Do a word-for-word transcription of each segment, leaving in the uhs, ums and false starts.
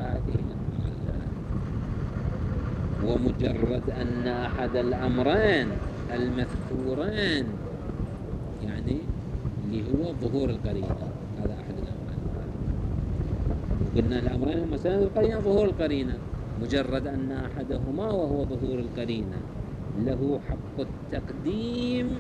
هذه المحلات. ومجرد أن أحد الأمرين المذكورين يعني اللي هو ظهور القرينة، هذا أحد الأمرين، وقلنا الأمرين هما سند القرينة ظهور القرينة، مجرد أن أحدهما وهو ظهور القرينة له حق التقديم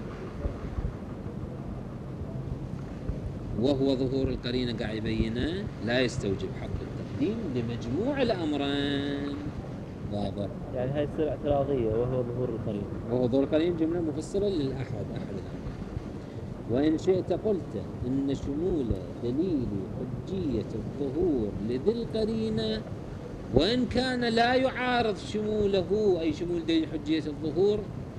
وهو ظهور القرينة قاعد يبينه، لا يستوجب حق التقديم لمجموع الأمرين. واضح؟ يعني هاي تصير اعتراضية وهو ظهور القرينة. وهو ظهور القرينة جملة مفصلة للأحد أحد الأمرين. وإن شئت قلت إن شمول دليل حجية الظهور لذي القرينة وإن كان لا يعارض شموله، أي شمول دليل حجية الظهور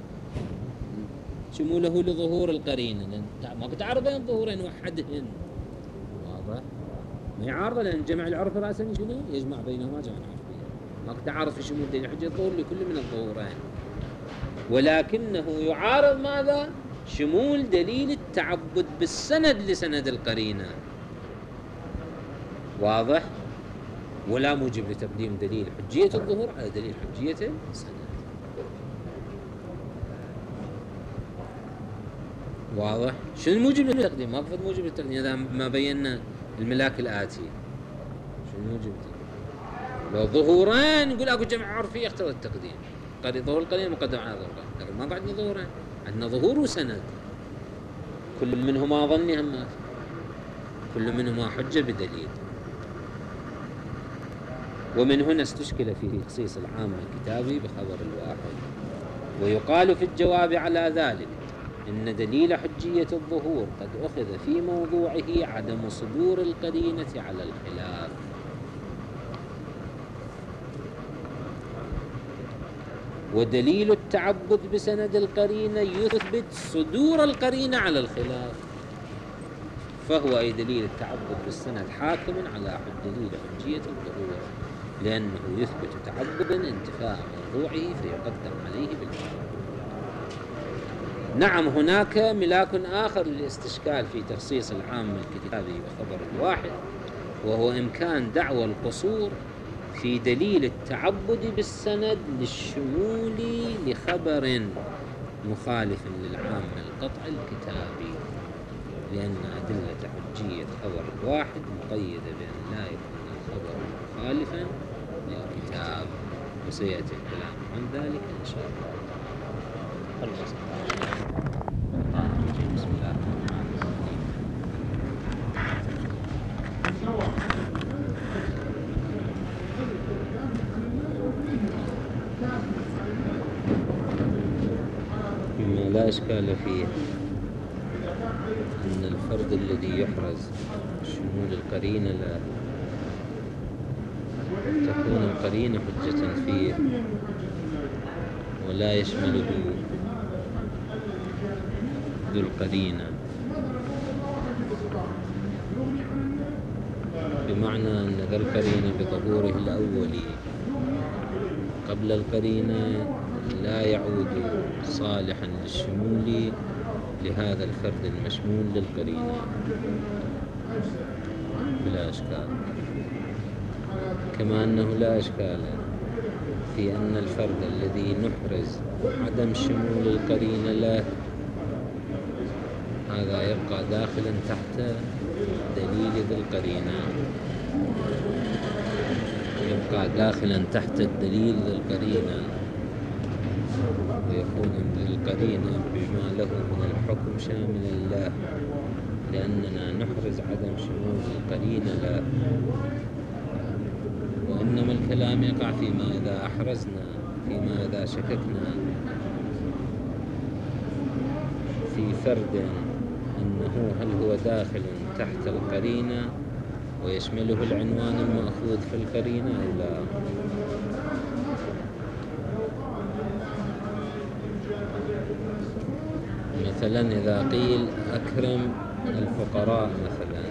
شموله لظهور القرينة، لأن ما تعارض بين الظهورين وحدهن. واضح؟ ما يعارض، لأن جمع العرف رأسا شنو؟ يجمع بينهما جمع عرفيا. ما تعارض في شمول دليل حجية الظهور لكل من الظهورين، ولكنه يعارض ماذا؟ شمول دليل التعبد بالسند لسند القرينة. واضح؟ ولا موجب لتقديم دليل حجية الظهور على دليل حجية السند. واضح؟ شنو الموجب للتقديم؟ ما فض موجب للتقديم إذا ما بينا الملاك الآتي. شنو الموجب؟ لو ظهورين نقول أكو جمع عرفي يقتضي التقديم، قد ظهور القرينة مقدم على ظهور القرينة، لكن ما قعدنا ظهورين، عندنا ظهور وسند، كل منهما ظني همات، كل منهما حجة بدليل. ومن هنا استشكل في تخصيص العام الكتابي بخبر الواحد. ويقال في الجواب على ذلك إن دليل حجية الظهور قد أخذ في موضوعه عدم صدور القرينة على الخلاف. ودليل التعبد بسند القرينة يثبت صدور القرينة على الخلاف، فهو أي دليل التعبد بالسند حاكم على دليل حجية الظهور، لأنه يثبت تعبدا انتفاء موضوعه فيقدم عليه بالحكم. نعم، هناك ملاك آخر للاستشكال في تخصيص العام الكتابي بخبر الواحد، وهو إمكان دعوى القصور في دليل التعبد بالسند للشمول لخبر مخالف للعام القطع الكتابي، لأن أدلة حجية خبر الواحد مقيدة بأن لا يكون الخبر مخالفا للكتاب، وسيأتي الكلام عن ذلك إن شاء الله. بسم الله الرحمن الرحيم. مما لا إشكال فيه أن الفرد الذي يحرز شمول القرينة لا تكون القرينة حجة فيه ولا يشمله ذو القرينة، بمعنى أن ذا القرينة بظهوره الأولي قبل القرينة لا يعود صالحا للشمول لهذا الفرد المشمول للقرينة بلا إشكال. كما أنه لا إشكال في أن الفرد الذي نحرز عدم شمول القرينة له هذا يبقى داخلا تحت دليل ذي القرينة، يبقى داخلا تحت الدليل ذي القرينة، ويكون ذي القرينة بما له من الحكم شاملا له، لأننا نحرز عدم شمول القرينة له. وإنما الكلام يقع فيما إذا أحرزنا، فيما إذا شككنا في فرد أنه هل هو داخل تحت القرينة ويشمله العنوان المأخوذ في القرينة أو لا. مثلا إذا قيل أكرم الفقراء مثلا،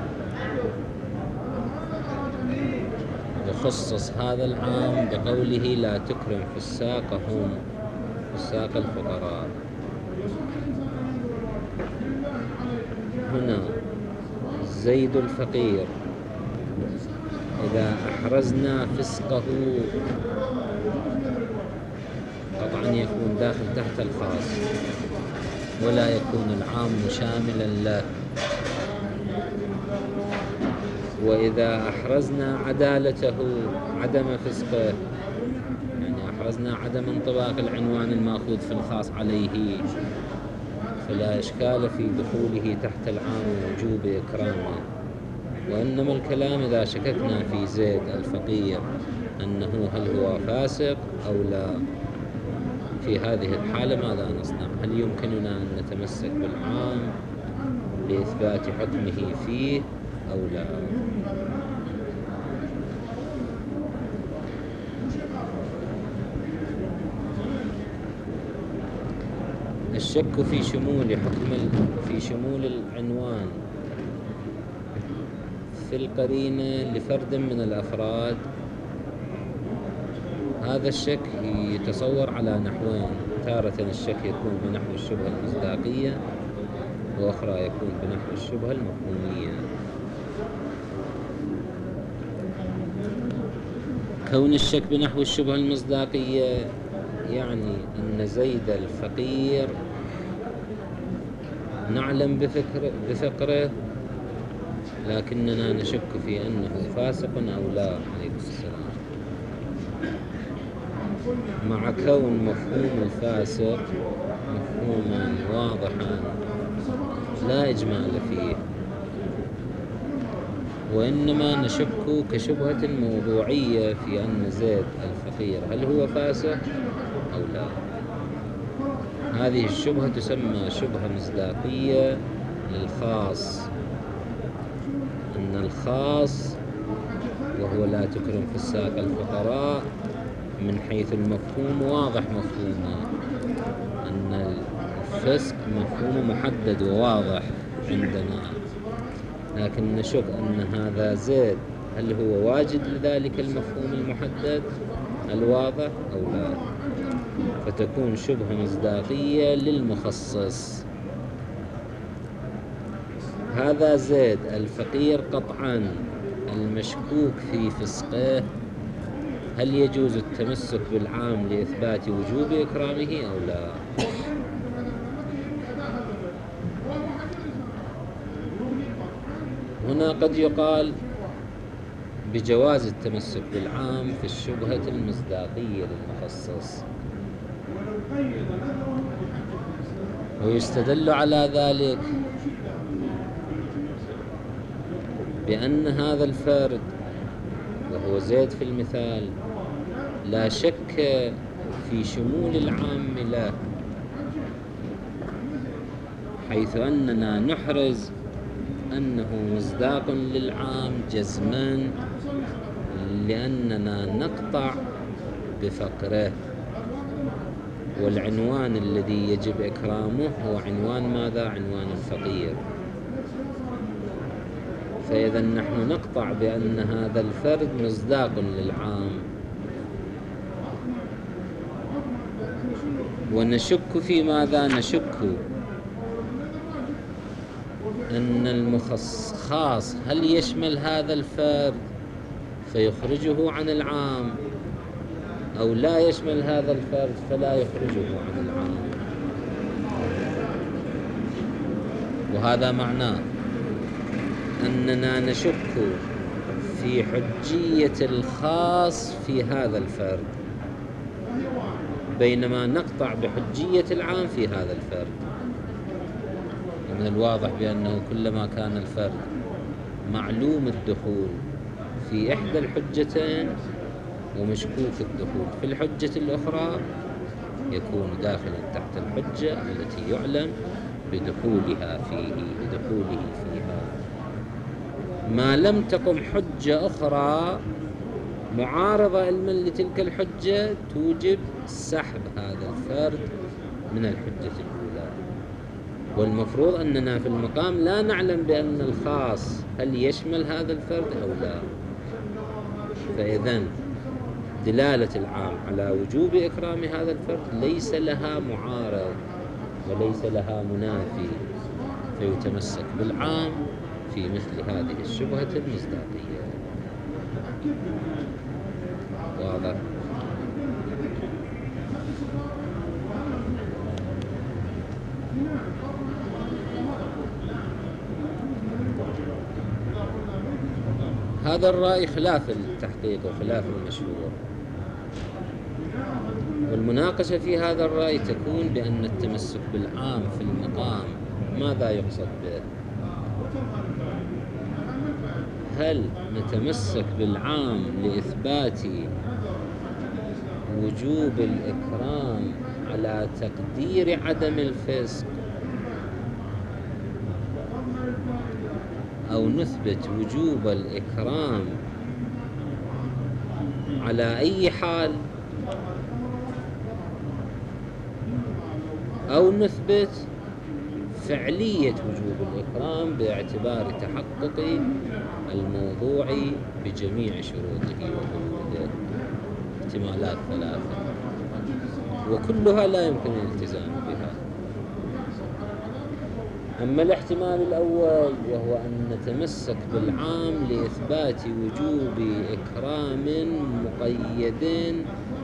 وخصص هذا العام بقوله لا تكرم في الساق هم في الساق الفقراء، هنا زيد الفقير إذا أحرزنا فسقه قطعا يكون داخل تحت الخاص ولا يكون العام شاملا له. وإذا أحرزنا عدالته عدم فسقه، يعني أحرزنا عدم انطباق العنوان المأخوذ في الخاص عليه، فلا إشكال في دخوله تحت العام ووجوب إكرامه. وإنما الكلام إذا شككنا في زيد الفقير أنه هل هو فاسق أو لا، في هذه الحالة ماذا نصنع؟ هل يمكننا أن نتمسك بالعام لإثبات حكمه فيه أو لا؟ الشك في شمول حكم في شمول العنوان في القرينة لفرد من الأفراد، هذا الشك يتصور على نحوين: تارة الشك يكون بنحو الشبهة المصداقية، وأخرى يكون بنحو الشبهة المفهومية. كون الشك بنحو الشبهة المصداقية يعني أن زيد الفقير نعلم بفكر بفقره لكننا نشك في أنه فاسق أو لا، عليكم السلام، مع كون مفهوم الفاسق مفهوما واضحا لا إجمال فيه، وإنما نشك كشبهة موضوعية في أن زيد الفقير هل هو فاسق أو لا. هذه الشبهة تسمى شبهة مصداقية للخاص، أن الخاص وهو لا تكرم في الساق الفقراء من حيث المفهوم واضح مفهومه، أن الفسق مفهوم محدد وواضح عندنا، لكن نشك أن هذا زيد هل هو واجد لذلك المفهوم المحدد الواضح أو لا، فتكون شبهة مصداقية للمخصص. هذا زيد الفقير قطعا المشكوك في فسقه، هل يجوز التمسك بالعام لإثبات وجوب إكرامه أو لا؟ هنا قد يقال بجواز التمسك بالعام في الشبهة المصداقية للمخصص، ويستدل على ذلك بأن هذا الفرد وهو زيد في المثال لا شك في شمول العام له، حيث أننا نحرز أنه مصداق للعام جزما لأننا نقطع بفقره، والعنوان الذي يجب إكرامه هو عنوان ماذا؟ عنوان الفقير. فإذا نحن نقطع بأن هذا الفرد مصداق للعام، ونشك في ماذا؟ نشك أن المخصص هل يشمل هذا الفرد فيخرجه عن العام أو لا يشمل هذا الفرد فلا يخرجه عن العام. وهذا معناه أننا نشك في حجية الخاص في هذا الفرد، بينما نقطع بحجية العام في هذا الفرد. ومن الواضح بأنه كلما كان الفرد معلوم الدخول في إحدى الحجتين ومشكوك الدخول في الحجة الأخرى يكون داخلا تحت الحجة التي يعلم بدخولها فيه بدخوله فيها، ما لم تقم حجة أخرى معارضة علما لتلك الحجة توجب سحب هذا الفرد من الحجة الأولى. والمفروض أننا في المقام لا نعلم بأن الخاص هل يشمل هذا الفرد أو لا، فإذن دلالة العام على وجوب إكرام هذا الفرد ليس لها معارض وليس لها منافي، فيتمسك بالعام في مثل هذه الشبهة المصداقية. واضح. هذا الرأي خلاف التحقيق وخلاف المشهور، والمناقشة في هذا الرأي تكون بأن التمسك بالعام في المقام ماذا يقصد به؟ هل نتمسك بالعام لإثبات وجوب الإكرام على تقدير عدم الفسق، أو نثبت وجوب الإكرام على أي حال، أو نثبت فعلية وجوب الإكرام باعتبار تحقق الموضوع بجميع شروطه وبنوده؟ احتمالات ثلاثة وكلها لا يمكن الالتزام بها. أما الاحتمال الأول وهو أن نتمسك بالعام لإثبات وجوب إكرام مقيد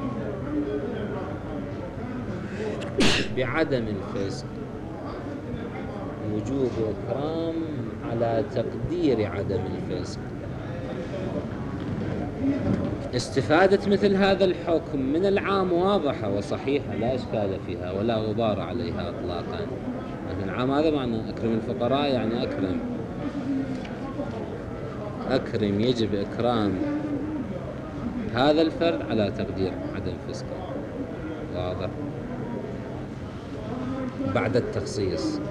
بعدم الفسق، وجوب إكرام على تقدير عدم الفسق. استفادة مثل هذا الحكم من العام واضحة وصحيحة لا إشكال فيها ولا غبار عليها إطلاقا. العام هذا معنى أكرم الفقراء، يعني أكرم أكرم يجب إكرام هذا الفرد على تقدير عدم فسقه. واضح. بعد التخصيص،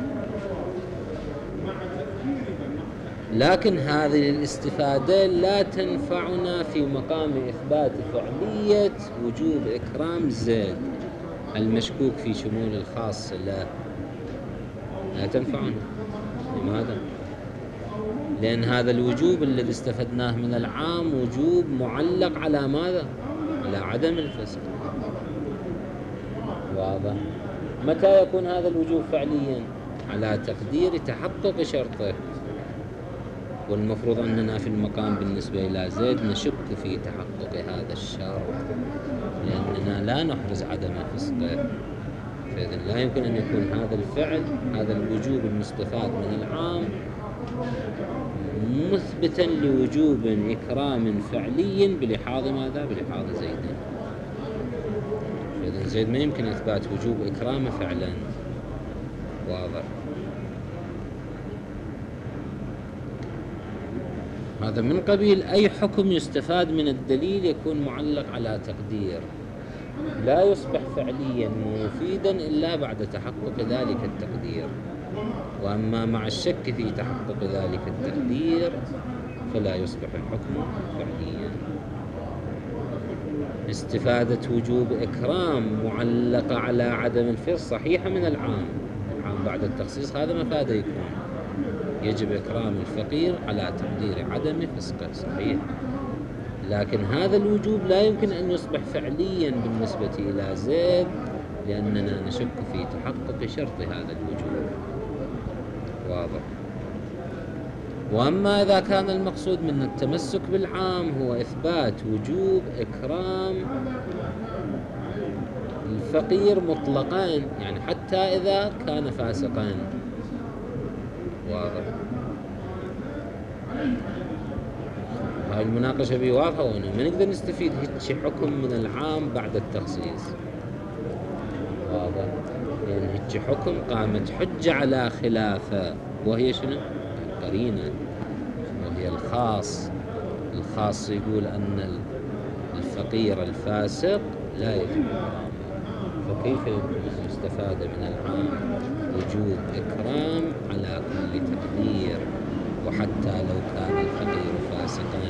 لكن هذه الاستفادة لا تنفعنا في مقام إثبات فعلية وجوب إكرام زيد المشكوك في شمول الخاص له، لا تنفعنا. لماذا؟ لأن هذا الوجوب الذي استفدناه من العام وجوب معلق على ماذا؟ على عدم الفسق. واضح. متى يكون هذا الوجوب فعليا؟ على تقدير تحقق شرطه، والمفروض أننا في المقام بالنسبة إلى زيد نشك في تحقق هذا الشرط، لأننا لا نحرز عدم فسقه. فإذن لا يمكن أن يكون هذا الفعل، هذا الوجوب المستفاد من العام، مثبتا لوجوب إكرام فعلي بلحاظ ماذا؟ بلحاظ زيد. فإذن زيد ما يمكن إثبات وجوب إكرامه فعلا. واضح. هذا من قبيل أي حكم يستفاد من الدليل يكون معلق على تقدير، لا يصبح فعليا مفيدا إلا بعد تحقق ذلك التقدير. وأما مع الشك في تحقق ذلك التقدير فلا يصبح الحكم فعليا. استفادة وجوب إكرام معلقة على عدم الفسق صحيحة من العام. العام بعد التخصيص هذا مفاده يكون يجب إكرام الفقير على تقدير عدم فسقه، صحيح. لكن هذا الوجوب لا يمكن أن يصبح فعليا بالنسبة إلى زيد، لأننا نشك في تحقق شرط هذا الوجوب. واضح. وأما إذا كان المقصود من التمسك بالعام هو إثبات وجوب إكرام الفقير مطلقا، يعني حتى إذا كان فاسقا. واضح. هاي المناقشة بي واضحة، وأنه ما نقدر نستفيد هيك حكم من العام بعد التخصيص. واضح. لأن يعني هيك حكم قامت حجة على خلافه، وهي شنو؟ قرينة، وهي الخاص. الخاص يقول أن الفقير الفاسق لا يجب إكرامه، فكيف يمكن أن يستفاد من العام وجوب إكرام على كل تقدير وحتى لو كان الفقير فاسقا؟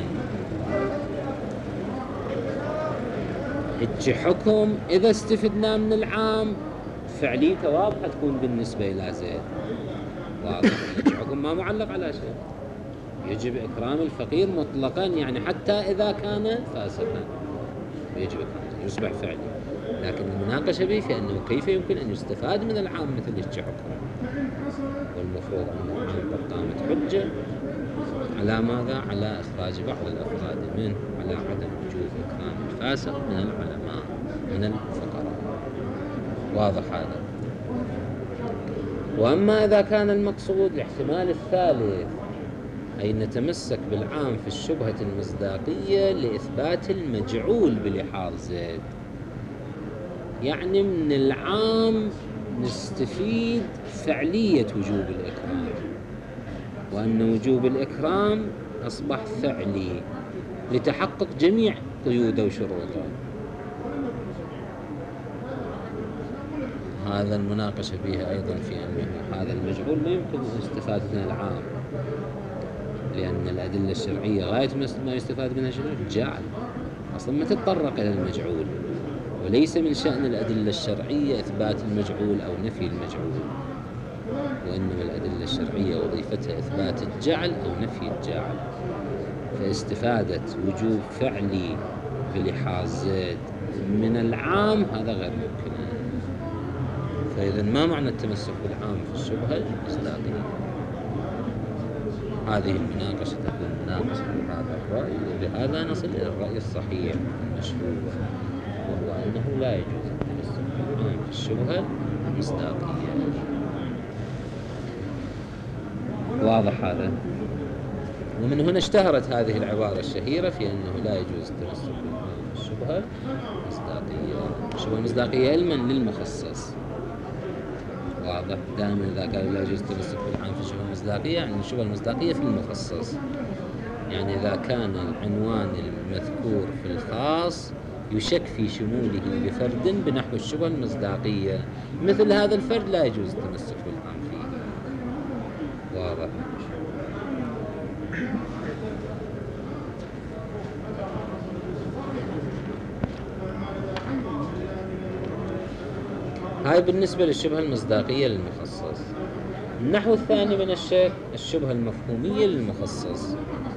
هيك حكم إذا استفدنا من العام فعليته واضحة تكون بالنسبة إلى زيد. واضح. هيك حكم ما معلق على شيء، يجب إكرام الفقير مطلقا، يعني حتى إذا كان فاسقا يجب إكرامه، يصبح فعلي. لكن المناقشة به في أنه كيف يمكن أن يستفاد من العام مثل هيك حكم، والمفروض أن العام قد قامت حجة على ماذا؟ على إخراج بعض الأفراد منه، على عدم وجوب إكرام الفاسق من العلماء من الفقراء. واضح هذا؟ وأما إذا كان المقصود الاحتمال الثالث، أي نتمسك بالعام في الشبهة المصداقية لإثبات المجعول بلحاظ زيد، يعني من العام نستفيد فعلية وجوب الإكرام، وأن وجوب الإكرام أصبح فعلي لتحقق جميع قيوده وشروطه. هذا المناقشة فيها أيضا في أنه هذا المجعول لا يمكن أن يستفاد من العام، لأن الأدلة الشرعية غاية ما يستفاد منها شنو؟ الجعل، أصلا ما تتطرق إلى المجعول، وليس من شأن الأدلة الشرعية إثبات المجعول أو نفي المجعول، وإنما الأدلة الشرعية وظيفتها إثبات الجعل أو نفي الجعل. فاستفادة وجوب فعلي بلحاظ زيد من العام هذا غير ممكن. فإذا ما معنى التمسك بالعام في الشبهة المصداقية؟ هذه المناقشة تكون مناقشة بهذا الرأي، وبهذا نصل إلى الرأي الصحيح المشهور، وهو أنه لا يجوز التمسك بالعام في الشبهة المصداقية. واضح هذا؟ ومن هنا اشتهرت هذه العبارة الشهيرة في أنه لا يجوز التمسك بالعام في الشبهة المصداقية. الشبهة المصداقية علما للمخصص. واضح؟ دائما إذا قالوا لا يجوز التمسك بالعام في الشبهة المصداقية، يعني الشبهة المصداقية في المخصص، يعني إذا كان العنوان المذكور في الخاص يشك في شموله بفرد بنحو الشبهة المصداقية، مثل هذا الفرد لا يجوز التمسك بالعام فيه. واضح؟ هاي بالنسبة للشبهة المصداقية للمخصص. النحو الثاني من الشيء الشبهة المفهومية للمخصص،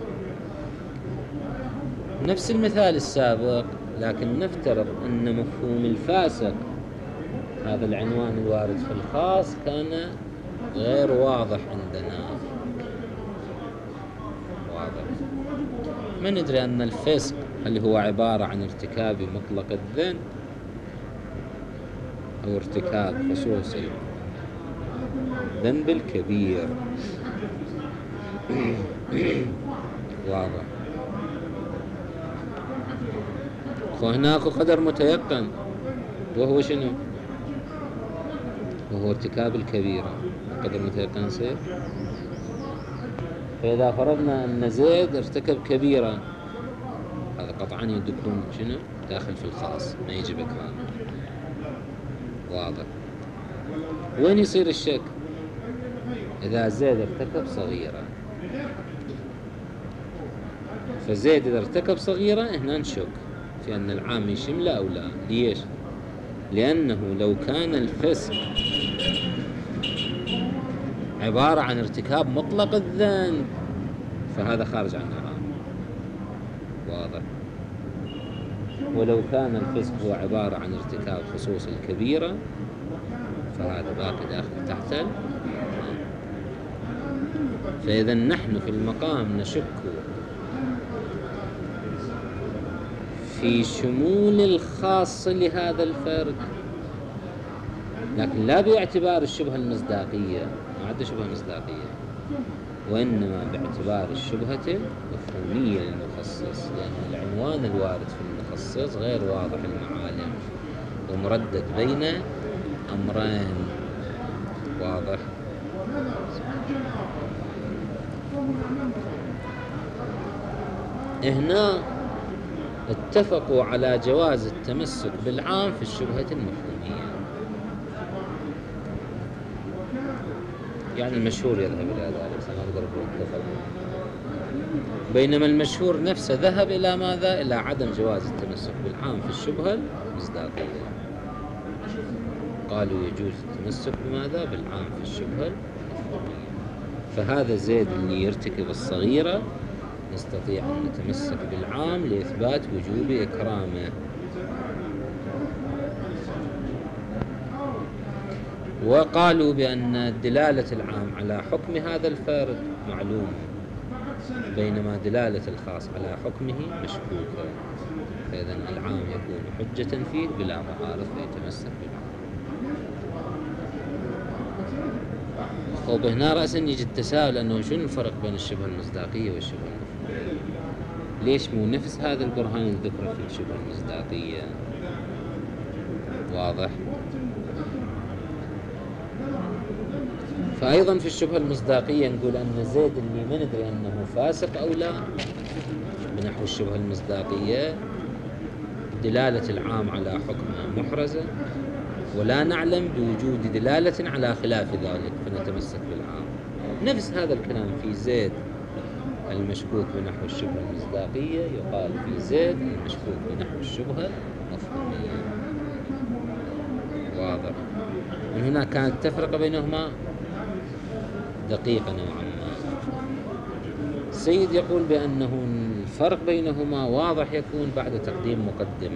نفس المثال السابق، لكن نفترض أن مفهوم الفاسق، هذا العنوان الوارد في الخاص، كان غير واضح عندنا. واضح؟ ما ندري أن الفسق هل هو عبارة عن ارتكاب مطلق الذنب أو ارتكاب خصوص الذنب الكبير. واضح؟ فهناك قدر متيقن، وهو شنو؟ وهو ارتكاب الكبيرة. قدر متيقن يصير، فإذا فرضنا أن زيد ارتكب كبيرة، هذا قطعا يدخل شنو؟ داخل في الخاص، ما يجب إكرام. واضح؟ وين يصير الشك؟ إذا زيد ارتكب صغيرة، فزيد إذا ارتكب صغيرة هنا نشك في أن العام يشمله أو لا. ليش؟ لأنه لو كان الفسق عبارة عن ارتكاب مطلق الذنب فهذا خارج عن العام. واضح؟ ولو كان الفسق هو عبارة عن ارتكاب خصوص الكبيرة فهذا باقي داخل تحت العام. فإذا نحن في المقام نشك في شمول الخاص لهذا الفرد، لكن لا باعتبار الشبهة المصداقية، ما عدا شبهة مصداقية، وإنما باعتبار الشبهة المفهومية للمخصص، لأن العنوان الوارد في المخصص غير واضح المعالم ومردد بين أمرين. واضح؟ هنا اتفقوا على جواز التمسك بالعام في الشبهة المفهومية، يعني المشهور يذهب إلى ذلك، سنقدر نتفق. بينما المشهور نفسه ذهب إلى ماذا؟ إلى عدم جواز التمسك بالعام في الشبهة المصداقية. قالوا يجوز التمسك بماذا؟ بالعام في الشبهة المفهومية. فهذا زيد اللي يرتكب الصغيرة نستطيع أن نتمسك بالعام لإثبات وجوب إكرامه. وقالوا بأن دلالة العام على حكم هذا الفرد معلوم، بينما دلالة الخاص على حكمه مشكوكة، فإذا العام يكون حجة فيه بلا معارض فيتمسك بالعام. طيب هنا رأسا يجي التساؤل أنه شنو الفرق بين الشبهة المصداقية والشبهة المفهومية؟ ليش مو نفس هذا البرهان الذكر في الشبهة المصداقية؟ واضح؟ فأيضا في الشبهة المصداقية نقول أن زيد اللي ما ندري أنه فاسق أو لا، بنحو الشبهة المصداقية دلالة العام على حكمه محرزة، ولا نعلم بوجود دلالة على خلاف ذلك فنتمسك بالعام. نفس هذا الكلام في زيد المشكوك بنحو الشبهة المصداقية، يقال في زيد المشكوك بنحو الشبهة المفهومية. واضح؟ من هنا كانت تفرق بينهما دقيقة نوعا ما. السيد يقول بأنه الفرق بينهما واضح يكون بعد تقديم مقدمة.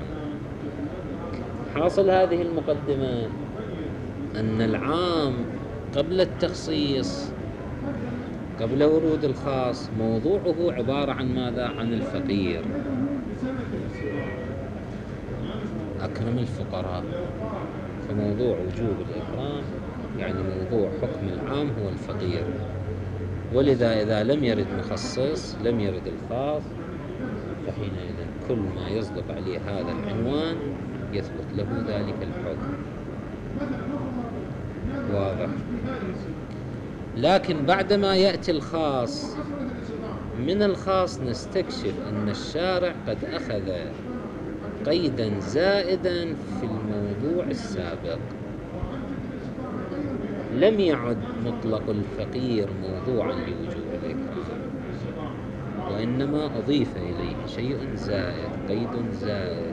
حاصل هذه المقدمة أن العام قبل التخصيص، قبل ورود الخاص، موضوعه عبارة عن ماذا؟ عن الفقير. أكرم الفقراء، فموضوع وجوب الإكرام يعني موضوع حكم العام هو الفقير، ولذا إذا لم يرد مخصص لم يرد الخاص، فحينئذ كل ما يصدق عليه هذا العنوان يثبت له ذلك الحكم. واضح؟ لكن بعدما يأتي الخاص، من الخاص نستكشف أن الشارع قد أخذ قيدا زائدا في الموضوع السابق. لم يعد مطلق الفقير موضوعا لوجوب الإكرام، وإنما أضيف إليه شيء زائد، قيد زائد.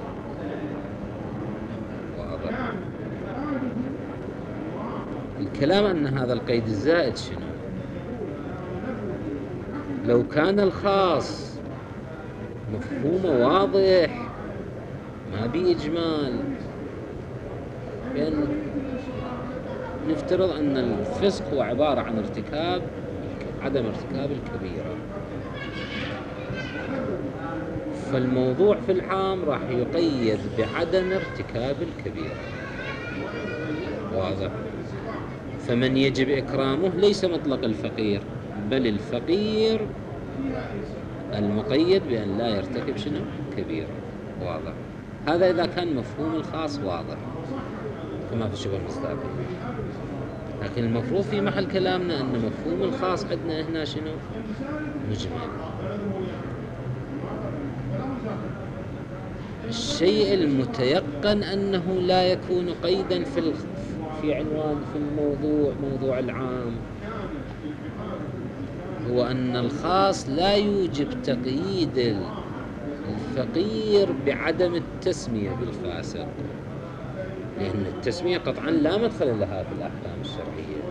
واضح؟ الكلام أن هذا القيد الزائد شنو؟ لو كان الخاص مفهومه واضح ما بإجمال، بأن نفترض أن الفسق هو عبارة عن ارتكاب عدم ارتكاب الكبيرة، فالموضوع في العام راح يقيد بعدم ارتكاب الكبيرة. واضح؟ فمن يجب إكرامه ليس مطلق الفقير، بل الفقير المقيد بأن لا يرتكب شنو؟ كبيرة. واضح؟ هذا إذا كان مفهوم الخاص واضح كما في الشبهة المصداقية. لكن المفروض في محل كلامنا أن مفهوم الخاص عندنا هنا شنو؟ مجمل. الشيء المتيقن أنه لا يكون قيدا في في عنوان في الموضوع موضوع العام هو أن الخاص لا يوجب تقييد الفقير بعدم التسمية بالفاسق، لأن التسمية قطعا لا مدخل لها في الأحكام الشرعية.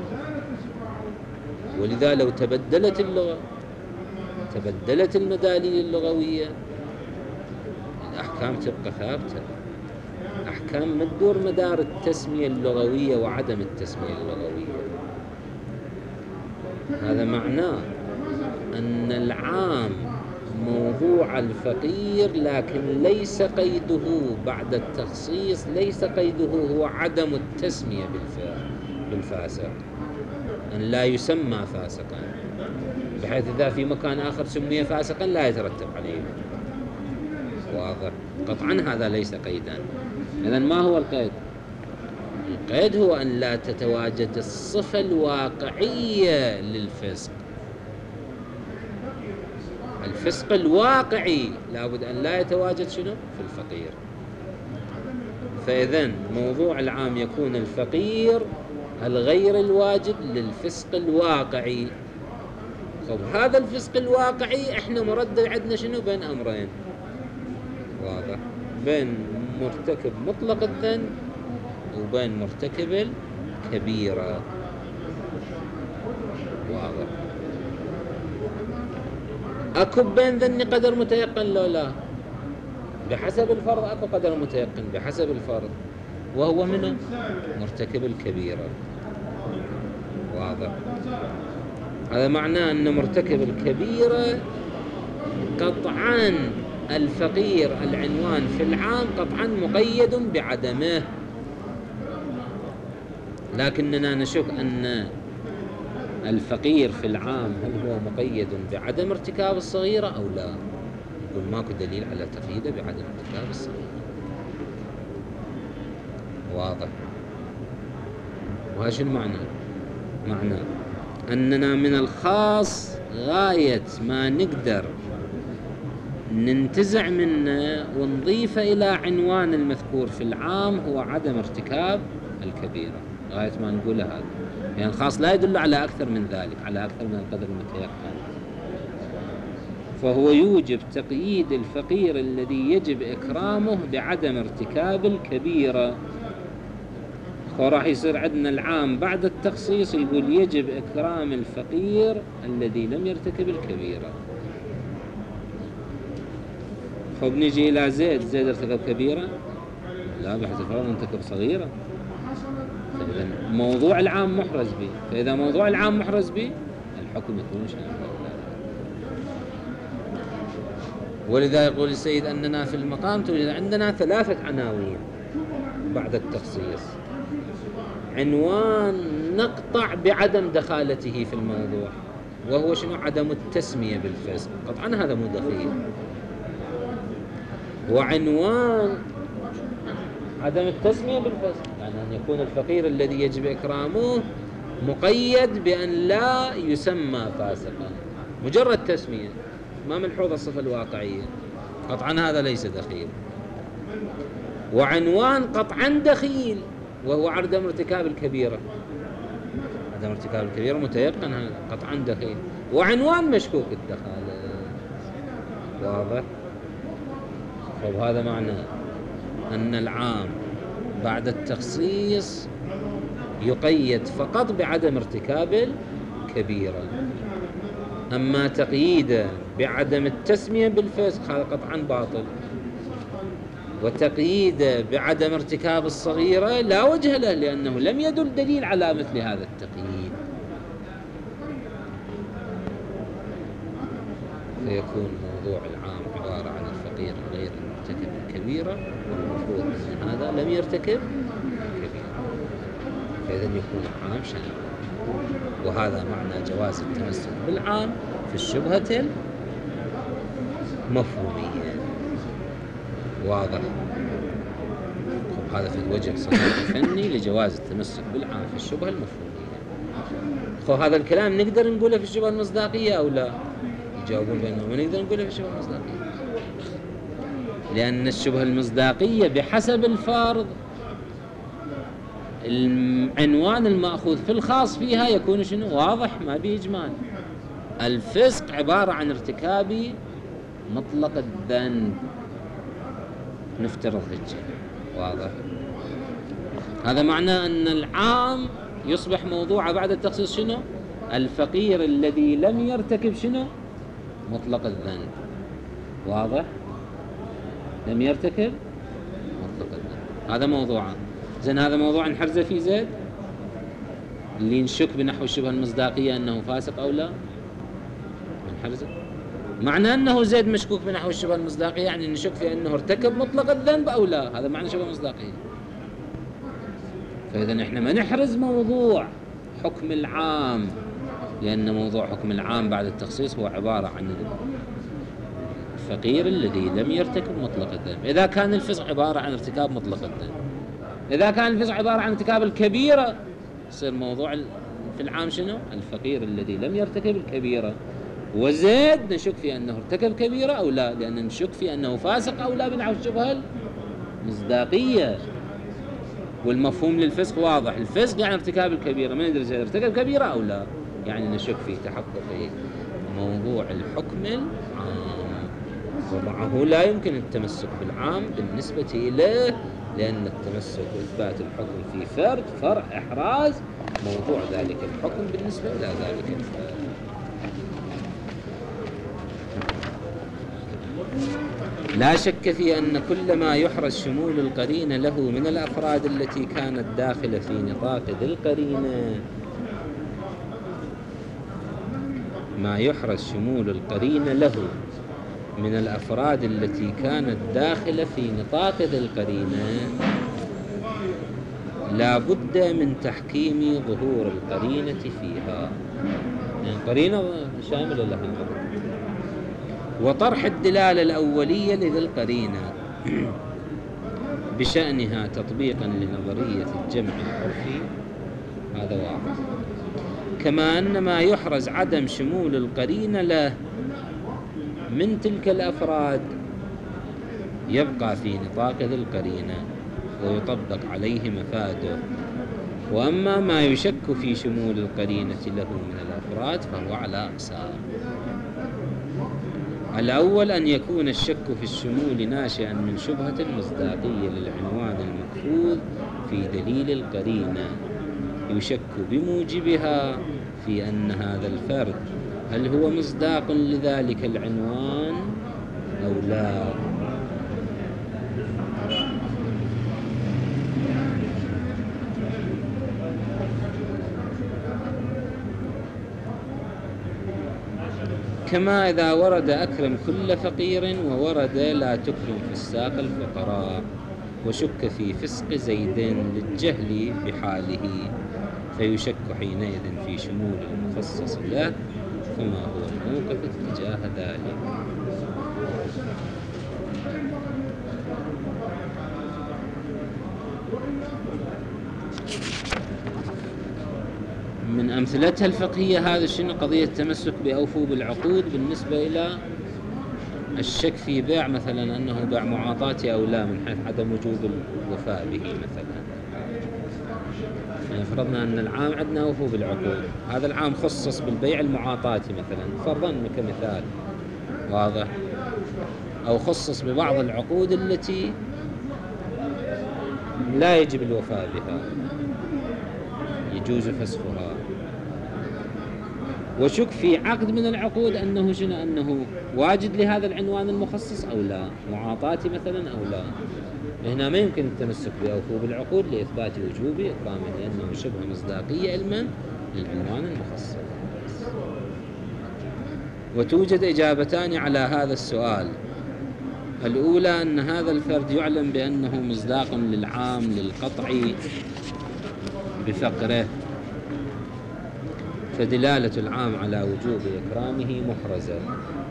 ولذا لو تبدلت اللغة، تبدلت المداليل اللغوية، الأحكام تبقى ثابتة. أحكام ما تدور مدار التسمية اللغوية وعدم التسمية اللغوية. هذا معناه أن العام موضوع الفقير، لكن ليس قيده بعد التخصيص، ليس قيده هو عدم التسمية بالفاسق، أن لا يسمى فاسقا، بحيث إذا في مكان آخر سمي فاسقا لا يترتب عليه. واضح؟ قطعا هذا ليس قيدا. إذن ما هو القيد؟ القيد هو أن لا تتواجد الصفة الواقعية للفسق. الفسق الواقعي لابد أن لا يتواجد شنو؟ في الفقير. فإذن موضوع العام يكون الفقير الغير الواجب للفسق الواقعي. طب هذا الفسق الواقعي احنا مردد عندنا شنو؟ بين أمرين. واضح؟ بين مرتكب مطلق الذنب وبين مرتكب الكبيرة. واضح؟ أكو بين ذني قدر متيقن لو لا؟ بحسب الفرض أكو قدر متيقن بحسب الفرض، وهو منه مرتكب الكبيرة. واضح؟ هذا معناه أن مرتكب الكبيرة قطعا الفقير العنوان في العام قطعا مقيد بعدمه، لكننا نشك أن الفقير في العام هل هو مقيد بعدم ارتكاب الصغيرة أو لا؟ يقول ماكو دليل على تقييده بعدم ارتكاب الصغيرة. واضح؟ وهذا المعنى معنى أننا من الخاص غاية ما نقدر ننتزع منه ونضيف إلى عنوان المذكور في العام هو عدم ارتكاب الكبيرة، غاية ما نقول هذا. يعني الخاص لا يدل على أكثر من ذلك، على أكثر من القدر المتيقن. فهو يوجب تقييد الفقير الذي يجب إكرامه بعدم ارتكاب الكبيرة. وراح يصير عندنا العام بعد التخصيص يقول يجب إكرام الفقير الذي لم يرتكب الكبيرة. خب نجي إلى زيد، زيد ارتكب كبيرة؟ لا، بحيث الفرض ارتكب صغيرة. فإذا موضوع العام محرز به، فإذا موضوع العام محرز به الحكم يكون شاملا. ولذا يقول السيد أننا في المقام توجد عندنا ثلاثة عناوين بعد التخصيص. عنوان نقطع بعدم دخالته في الموضوع، وهو شنو؟ عدم التسمية بالفسق، قطعا هذا مو دخيل. وعنوان عدم التسمية بالفسق، يعني أن يكون الفقير الذي يجب إكرامه مقيد بأن لا يسمى فاسقا، مجرد تسمية ما ملحوظ الصفة الواقعية، قطعا هذا ليس دخيل. وعنوان قطعا دخيل وهو عدم ارتكاب الكبيرة، عدم ارتكاب الكبيرة متيقن هذا قطعا دخيل. وعنوان مشكوك الدخالة. واضح؟ وهذا معنى أن العام بعد التخصيص يقيد فقط بعدم ارتكاب الكبيرة، أما تقييده بعدم التسمية بالفسق هذا قطعا باطل. وتقييده بعدم ارتكاب الصغيرة لا وجه له، لأنه لم يدل دليل على مثل هذا التقييد. فيكون موضوع العام عبارة عن الفقير غير المرتكب الكبيرة، والمفروض أن هذا لم يرتكب الكبيرة، فإذا يكون العام شامل. وهذا معنى جواز التمسك بالعام في الشبهة المفهومية. واضح؟ هذا في الوجه الصحيح الفني لجواز التمسك بالعام في الشبهة المفهومية. فهذا الكلام نقدر نقوله في الشبهة المصداقية أو لا؟ يجاوبون بأنه ما نقدر نقوله في الشبهة المصداقية، لأن الشبهة المصداقية بحسب الفرض العنوان المأخوذ في الخاص فيها يكون شنو؟ واضح، ما بإجمال. الفسق عبارة عن ارتكاب مطلق الذنب، نفترض هيك. واضح؟ هذا معناه أن العام يصبح موضوع بعد التخصيص شنو؟ الفقير الذي لم يرتكب شنو؟ مطلق الذنب. واضح؟ لم يرتكب مطلق الذنب، هذا موضوعان. زين، هذا موضوع نحرزه في زيد اللي نشك بنحو الشبهة المصداقية أنه فاسق أو لا، نحرزه. معنى أنه زيد مشكوك بنحو الشبهة المصداقية يعني نشك في أنه ارتكب مطلق الذنب أو لا، هذا معنى شبهة مصداقية. فإذا إحنا ما نحرز موضوع حكم العام، لأن موضوع حكم العام بعد التخصيص هو عبارة عن الفقير الذي لم يرتكب مطلق الذنب. إذا كان الفسق عبارة عن ارتكاب مطلق الذنب، إذا كان الفسق عبارة عن ارتكاب الكبيرة، يصير موضوع في العام شنو؟ الفقير الذي لم يرتكب الكبيرة. وزيد نشك في أنه ارتكب كبيرة أو لا، لأن نشك في أنه فاسق أو لا بنحو الشبهة المصداقية. والمفهوم للفسق واضح، الفسق يعني ارتكاب الكبيرة، ما ندري إذا ارتكب كبيرة أو لا، يعني نشك في تحقق موضوع الحكم العام، ومعه لا يمكن التمسك بالعام بالنسبة إليه، لأن التمسك وإثبات الحكم في فرد فرع إحراز موضوع ذلك الحكم بالنسبة إلى ذلك الفرد. لا شك في أن كل ما يحرز شمول القرينة له من الأفراد التي كانت داخلة في نطاق ذي القرينة ما يحرز شمول القرينة له من الأفراد التي كانت داخلة في نطاق ذي القرينة، لا بد من تحكيم ظهور القرينة فيها، يعني قرينة شاملة لها، وطرح الدلالة الأولية لذي القرينة بشأنها تطبيقا لنظرية الجمع العرفي. هذا واضح. كما أن ما يحرز عدم شمول القرينة له من تلك الأفراد يبقى في نطاق ذي القرينة ويطبق عليه مفاده. وأما ما يشك في شمول القرينة له من الأفراد فهو على أقسام. الأول أن يكون الشك في الشمول ناشئا من شبهة مصداقية للعنوان المأخوذ في دليل القرينة يشك بموجبها في أن هذا الفرد هل هو مصداق لذلك العنوان أو لا. كما إذا ورد أكرم كل فقير وورد لا تكرم فساق الفقراء، وشك في فسق زيد للجهل بحاله، فيشك حينئذ في شمول المخصص له، فما هو الموقف اتجاه ذلك. من أمثلتها الفقهية هذا شنو؟ قضية التمسك بأوفوا بالعقود بالنسبة إلى الشك في بيع مثلا أنه بيع معاطاة أو لا، من حيث عدم وجود الوفاء به مثلا. يعني فرضنا أن العام عندنا أوفوا بالعقود، هذا العام خصص بالبيع المعاطاة مثلا فرضا كمثال واضح، أو خصص ببعض العقود التي لا يجب الوفاء بها يجوز فسخها، وشك في عقد من العقود أنه شنو أنه واجد لهذا العنوان المخصص أو لا، معاطاة مثلا أو لا. هنا ما يمكن التمسك بأوفوا بالعقود لإثبات وجوب إكرامه لأنه شبه مصداقية علما للعنوان المخصص. وتوجد إجابتان على هذا السؤال. الأولى أن هذا الفرد يعلم بأنه مصداق للعام للقطع بفقره، فدلالة العام على وجوب إكرامه محرزة،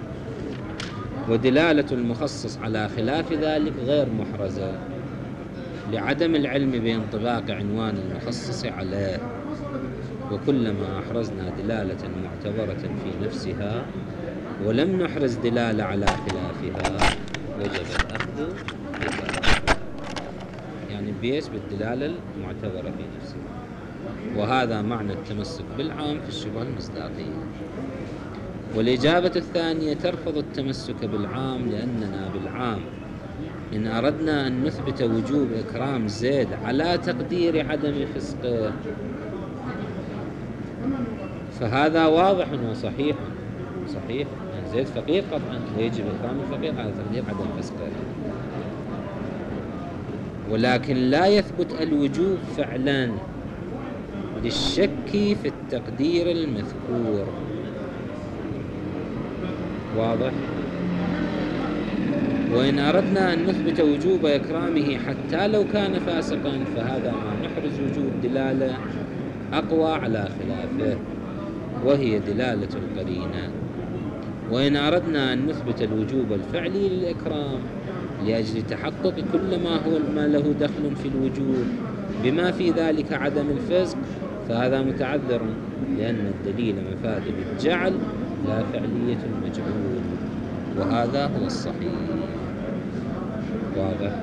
ودلالة المخصص على خلاف ذلك غير محرزة لعدم العلم بانطباق عنوان المخصص عليه. وكلما أحرزنا دلالة معتبرة في نفسها ولم نحرز دلالة على خلافها وجب الأخذ بها، يعني بيس بالدلالة المعتبرة في نفسها. وهذا معنى التمسك بالعام في الشبهة المصداقية. والإجابة الثانية ترفض التمسك بالعام، لأننا بالعام إن أردنا أن نثبت وجوب إكرام زيد على تقدير عدم فسقه فهذا واضح وصحيح صحيح يعني زيد فقير قطعا ويجب إكرام الفقير على تقدير عدم فسقه، ولكن لا يثبت الوجوب فعلا للشك في التقدير المذكور. واضح؟ وإن أردنا أن نثبت وجوب إكرامه حتى لو كان فاسقا فهذا ما نحرز وجوب دلالة أقوى على خلافه وهي دلالة القرينة. وإن أردنا أن نثبت الوجوب الفعلي للإكرام لأجل تحقق كل ما هو ما له دخل في الوجوب بما في ذلك عدم الفسق فهذا متعذر، لأن الدليل مفاد بالجعل لا فعلية المجعول، وهذا هو الصحيح. واضح؟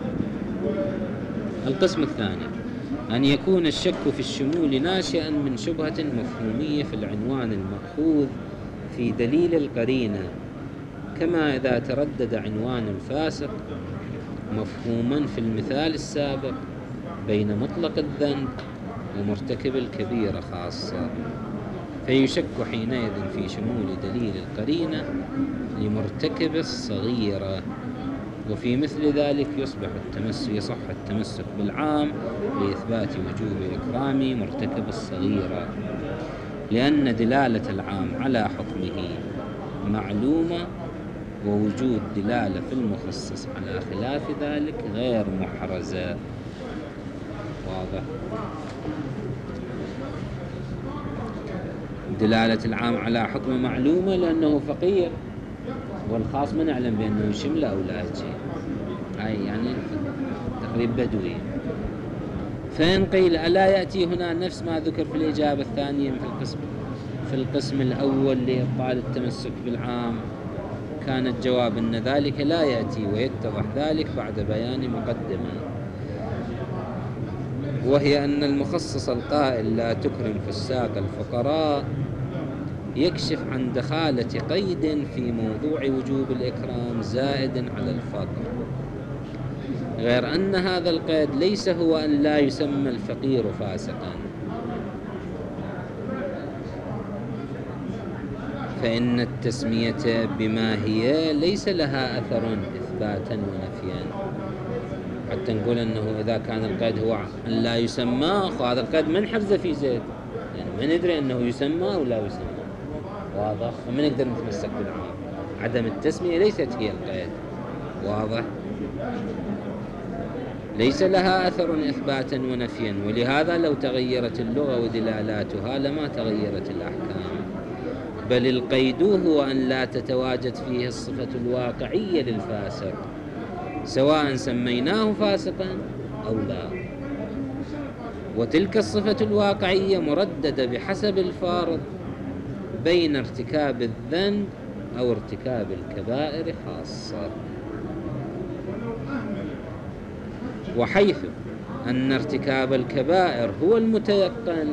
القسم الثاني أن يكون الشك في الشمول ناشئا من شبهة مفهومية في العنوان المأخوذ في دليل القرينة، كما إذا تردد عنوان الفاسق مفهوما في المثال السابق بين مطلق الذنب ومرتكب الكبيرة خاصة، فيشك حينئذ في شمول دليل القرينة لمرتكب الصغيرة. وفي مثل ذلك يصبح التمسك يصح التمسك بالعام لإثبات وجوب إكرام مرتكب الصغيرة، لأن دلالة العام على حكم حكمه معلومة، ووجود دلالة في المخصص على خلاف ذلك غير محرزة. واضح؟ دلالة العام على حكم معلومة لأنه فقير، والخاص ما نعلم بأنه يشمل أو لا يجي، هاي يعني تقريب بدوي. فإن قيل ألا يأتي هنا نفس ما ذكر في الإجابة الثانية في القسم في القسم الأول لإبطال التمسك بالعام، كان الجواب أن ذلك لا يأتي، ويتضح ذلك بعد بيان مقدمة، وهي أن المخصص القائل لا تكرم فساق الفقراء يكشف عن دخالة قيد في موضوع وجوب الإكرام زائد على الفقر، غير أن هذا القيد ليس هو أن لا يسمى الفقير فاسقا، فإن التسمية بما هي ليس لها أثر إثباتا ونفيا، حتى نقول أنه إذا كان القيد هو أن لا يسمى، وهذا القيد من حفظه في زيد، يعني ما ندري أنه يسمى أو لا يسمى. واضح؟ فما نقدر نتمسك بالعام. عدم التسمية ليست هي القيد. واضح؟ ليس لها أثر إثباتا ونفيا، ولهذا لو تغيرت اللغة ودلالاتها لما تغيرت الأحكام، بل القيد هو أن لا تتواجد فيه الصفة الواقعية للفاسق، سواء سميناه فاسقا أو لا، وتلك الصفة الواقعية مرددة بحسب الفارض بين ارتكاب الذنب أو ارتكاب الكبائر خاصة. وحيث أن ارتكاب الكبائر هو المتيقن،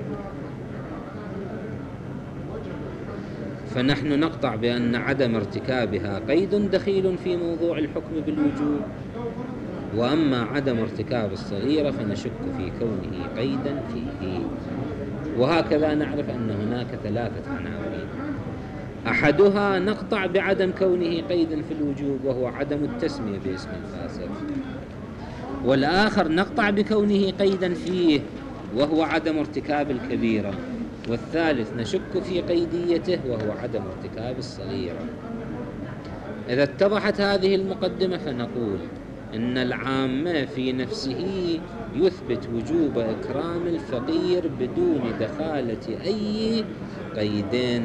فنحن نقطع بأن عدم ارتكابها قيد دخيل في موضوع الحكم بالوجوب، وأما عدم ارتكاب الصغيرة فنشك في كونه قيدا فيه. وهكذا نعرف أن هناك ثلاثة عناوين: أحدها نقطع بعدم كونه قيدا في الوجوب وهو عدم التسمية باسم الفاسق، والآخر نقطع بكونه قيدا فيه وهو عدم ارتكاب الكبيرة، والثالث نشك في قيديته وهو عدم ارتكاب الصغيرة. إذا اتضحت هذه المقدمة فنقول إن العام في نفسه يثبت وجوب إكرام الفقير بدون دخالة أي قيد،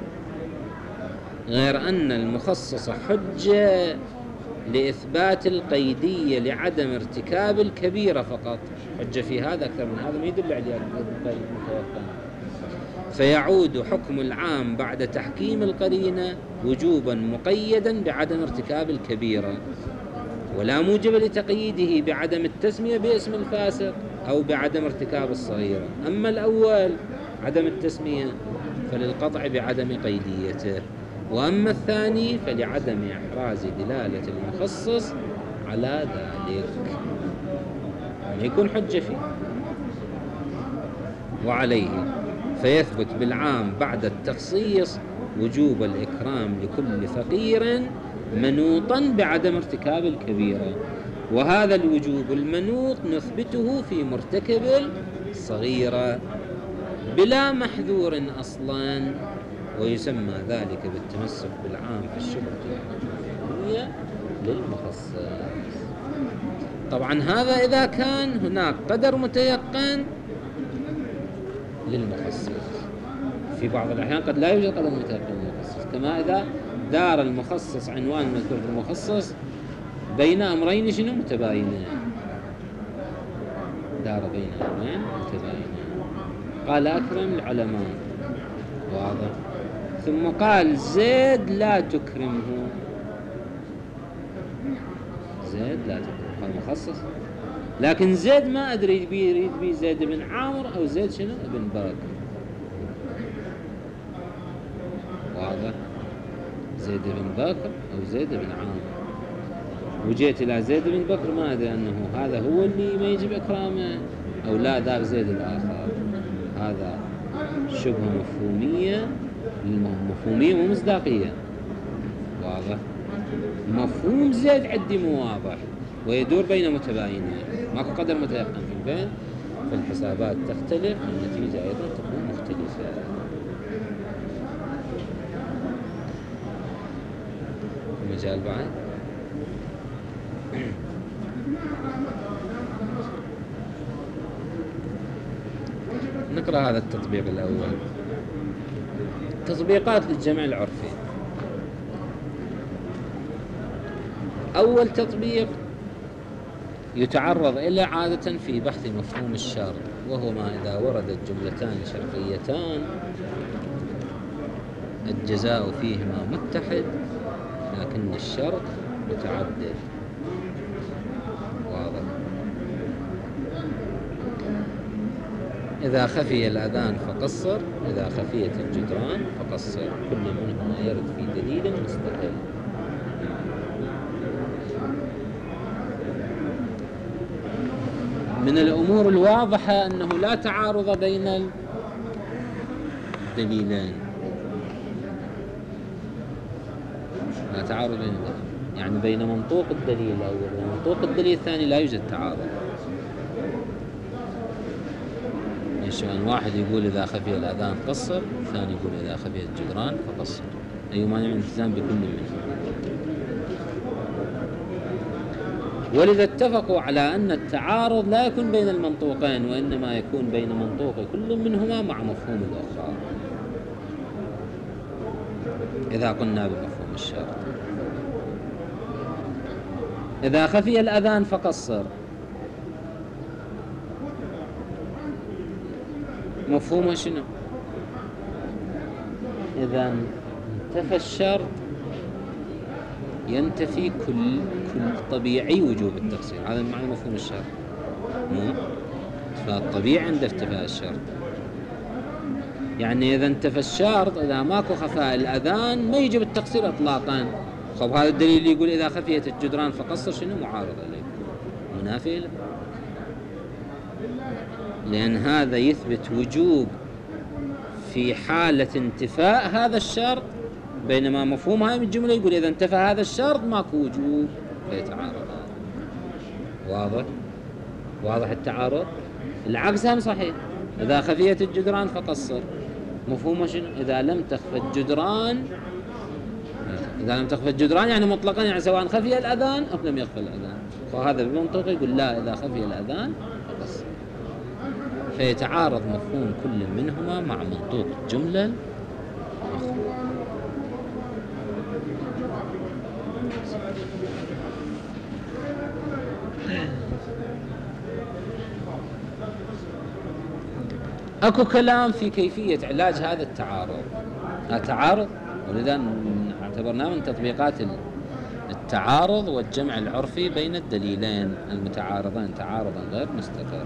غير أن المخصص حجة لإثبات القيدية لعدم ارتكاب الكبيرة فقط، حجة في هذا أكثر من هذا ما يدل عليه القيد المتيقن، فيعود حكم العام بعد تحكيم القرينة وجوبا مقيدا بعدم ارتكاب الكبيرة، ولا موجب لتقييده بعدم التسمية باسم الفاسق أو بعدم ارتكاب الصغيرة. أما الأول عدم التسمية فللقطع بعدم قيديته، وأما الثاني فلعدم إحراز دلالة المخصص على ذلك، ما يكون حجة فيه. وعليه فيثبت بالعام بعد التخصيص وجوب الإكرام لكل فقير منوطا بعدم ارتكاب الكبيرة، وهذا الوجوب المنوط نثبته في مرتكب الصغيرة بلا محذور أصلا، ويسمى ذلك بالتمسك بالعام في الشبهة الحكمية للمخصص. طبعا هذا إذا كان هناك قدر متيقن للمخصص، في بعض الأحيان قد لا يوجد قدر متيقن للمخصص، كما إذا دار المخصص عنوان مذكور في المخصص بين أمرين شنو متباينين، دار بين أمرين متباينين، قال أكرم العلماء، واضح، ثم قال زيد لا تكرمه، زيد لا تكرمه، هذا مخصص، لكن زيد ما أدري يريد بي زيد بن عامر أو زيد شنو بن بكر، واضح، زيد بن بكر أو زيد بن عامر، وجيت إلى زيد بن بكر ما أدري أنه هذا هو اللي ما يجب إكرامه أو لا ذاك زيد الآخر، هذا شبهة مفهومية، مفهومية ومصداقية، واضح، مفهوم زيد عندي مو واضح ويدور بين متباينين، ماكو قدر متيقن في البين، فالحسابات تختلف، النتيجة أيضا تكون مختلفة. مجال بعد؟ نقرأ هذا التطبيق الأول. تطبيقات للجمع العرفي. أول تطبيق يتعرض إلى عادة في بحث مفهوم الشرط، وهو ما إذا وردت جملتان شرطيتان الجزاء فيهما متحد لكن الشرط متعدد. واضح. إذا خفي الأذان فقصر، إذا خفيت الجدران فقصر، كل منهما يرد في دليل مستقل. من الأمور الواضحة أنه لا تعارض بين الدليلين، لا تعارض بين الدليلين، يعني بين منطوق الدليل الأول ومنطوق الدليل الثاني لا يوجد تعارض. يعني واحد يقول إذا خفي الأذان قصر، الثاني يقول إذا خفي الجدران فقصر، أي مانع من الالتزام بكل منهم. ولذا اتفقوا على أن التعارض لا يكون بين المنطوقين، وإنما يكون بين منطوق كل منهما مع مفهوم الآخر، إذا قلنا بمفهوم الشرط. إذا خفي الأذان فقصر، مفهومه شنو؟ إذا انتفى الشرط ينتفي كل كل طبيعي وجوب التقصير، هذا معنى مفهوم الشرط. مو فالطبيعي عند افتفاء الشرط، يعني إذا انتفى الشرط، إذا ماكو خفاء الأذان ما يجب التقصير إطلاقا. طب هذا الدليل اللي يقول إذا خفيت الجدران فقصر شنو؟ معارض إليه، منافي له، لأن هذا يثبت وجوب في حالة انتفاء هذا الشرط، بينما مفهوم هاي الجملة يقول إذا انتفى هذا الشرط ماكو وجوب، فيتعارض. واضح؟ واضح التعارض؟ العكس هم صحيح. إذا خفيت الجدران فقصر، مفهومه شنو؟ إذا لم تخفى الجدران، إذا لم تخفى الجدران يعني مطلقا، يعني سواء خفي الأذان أو لم يخفى الأذان، فهذا بمنطق يقول لا، إذا خفي الأذان فقصر، فيتعارض مفهوم كل منهما مع منطوق الجملة الأخرى. أكو كلام في كيفية علاج هذا التعارض. هذا تعارض، ولذا اعتبرناه من تطبيقات التعارض والجمع العرفي بين الدليلين المتعارضين تعارضا غير مستقر.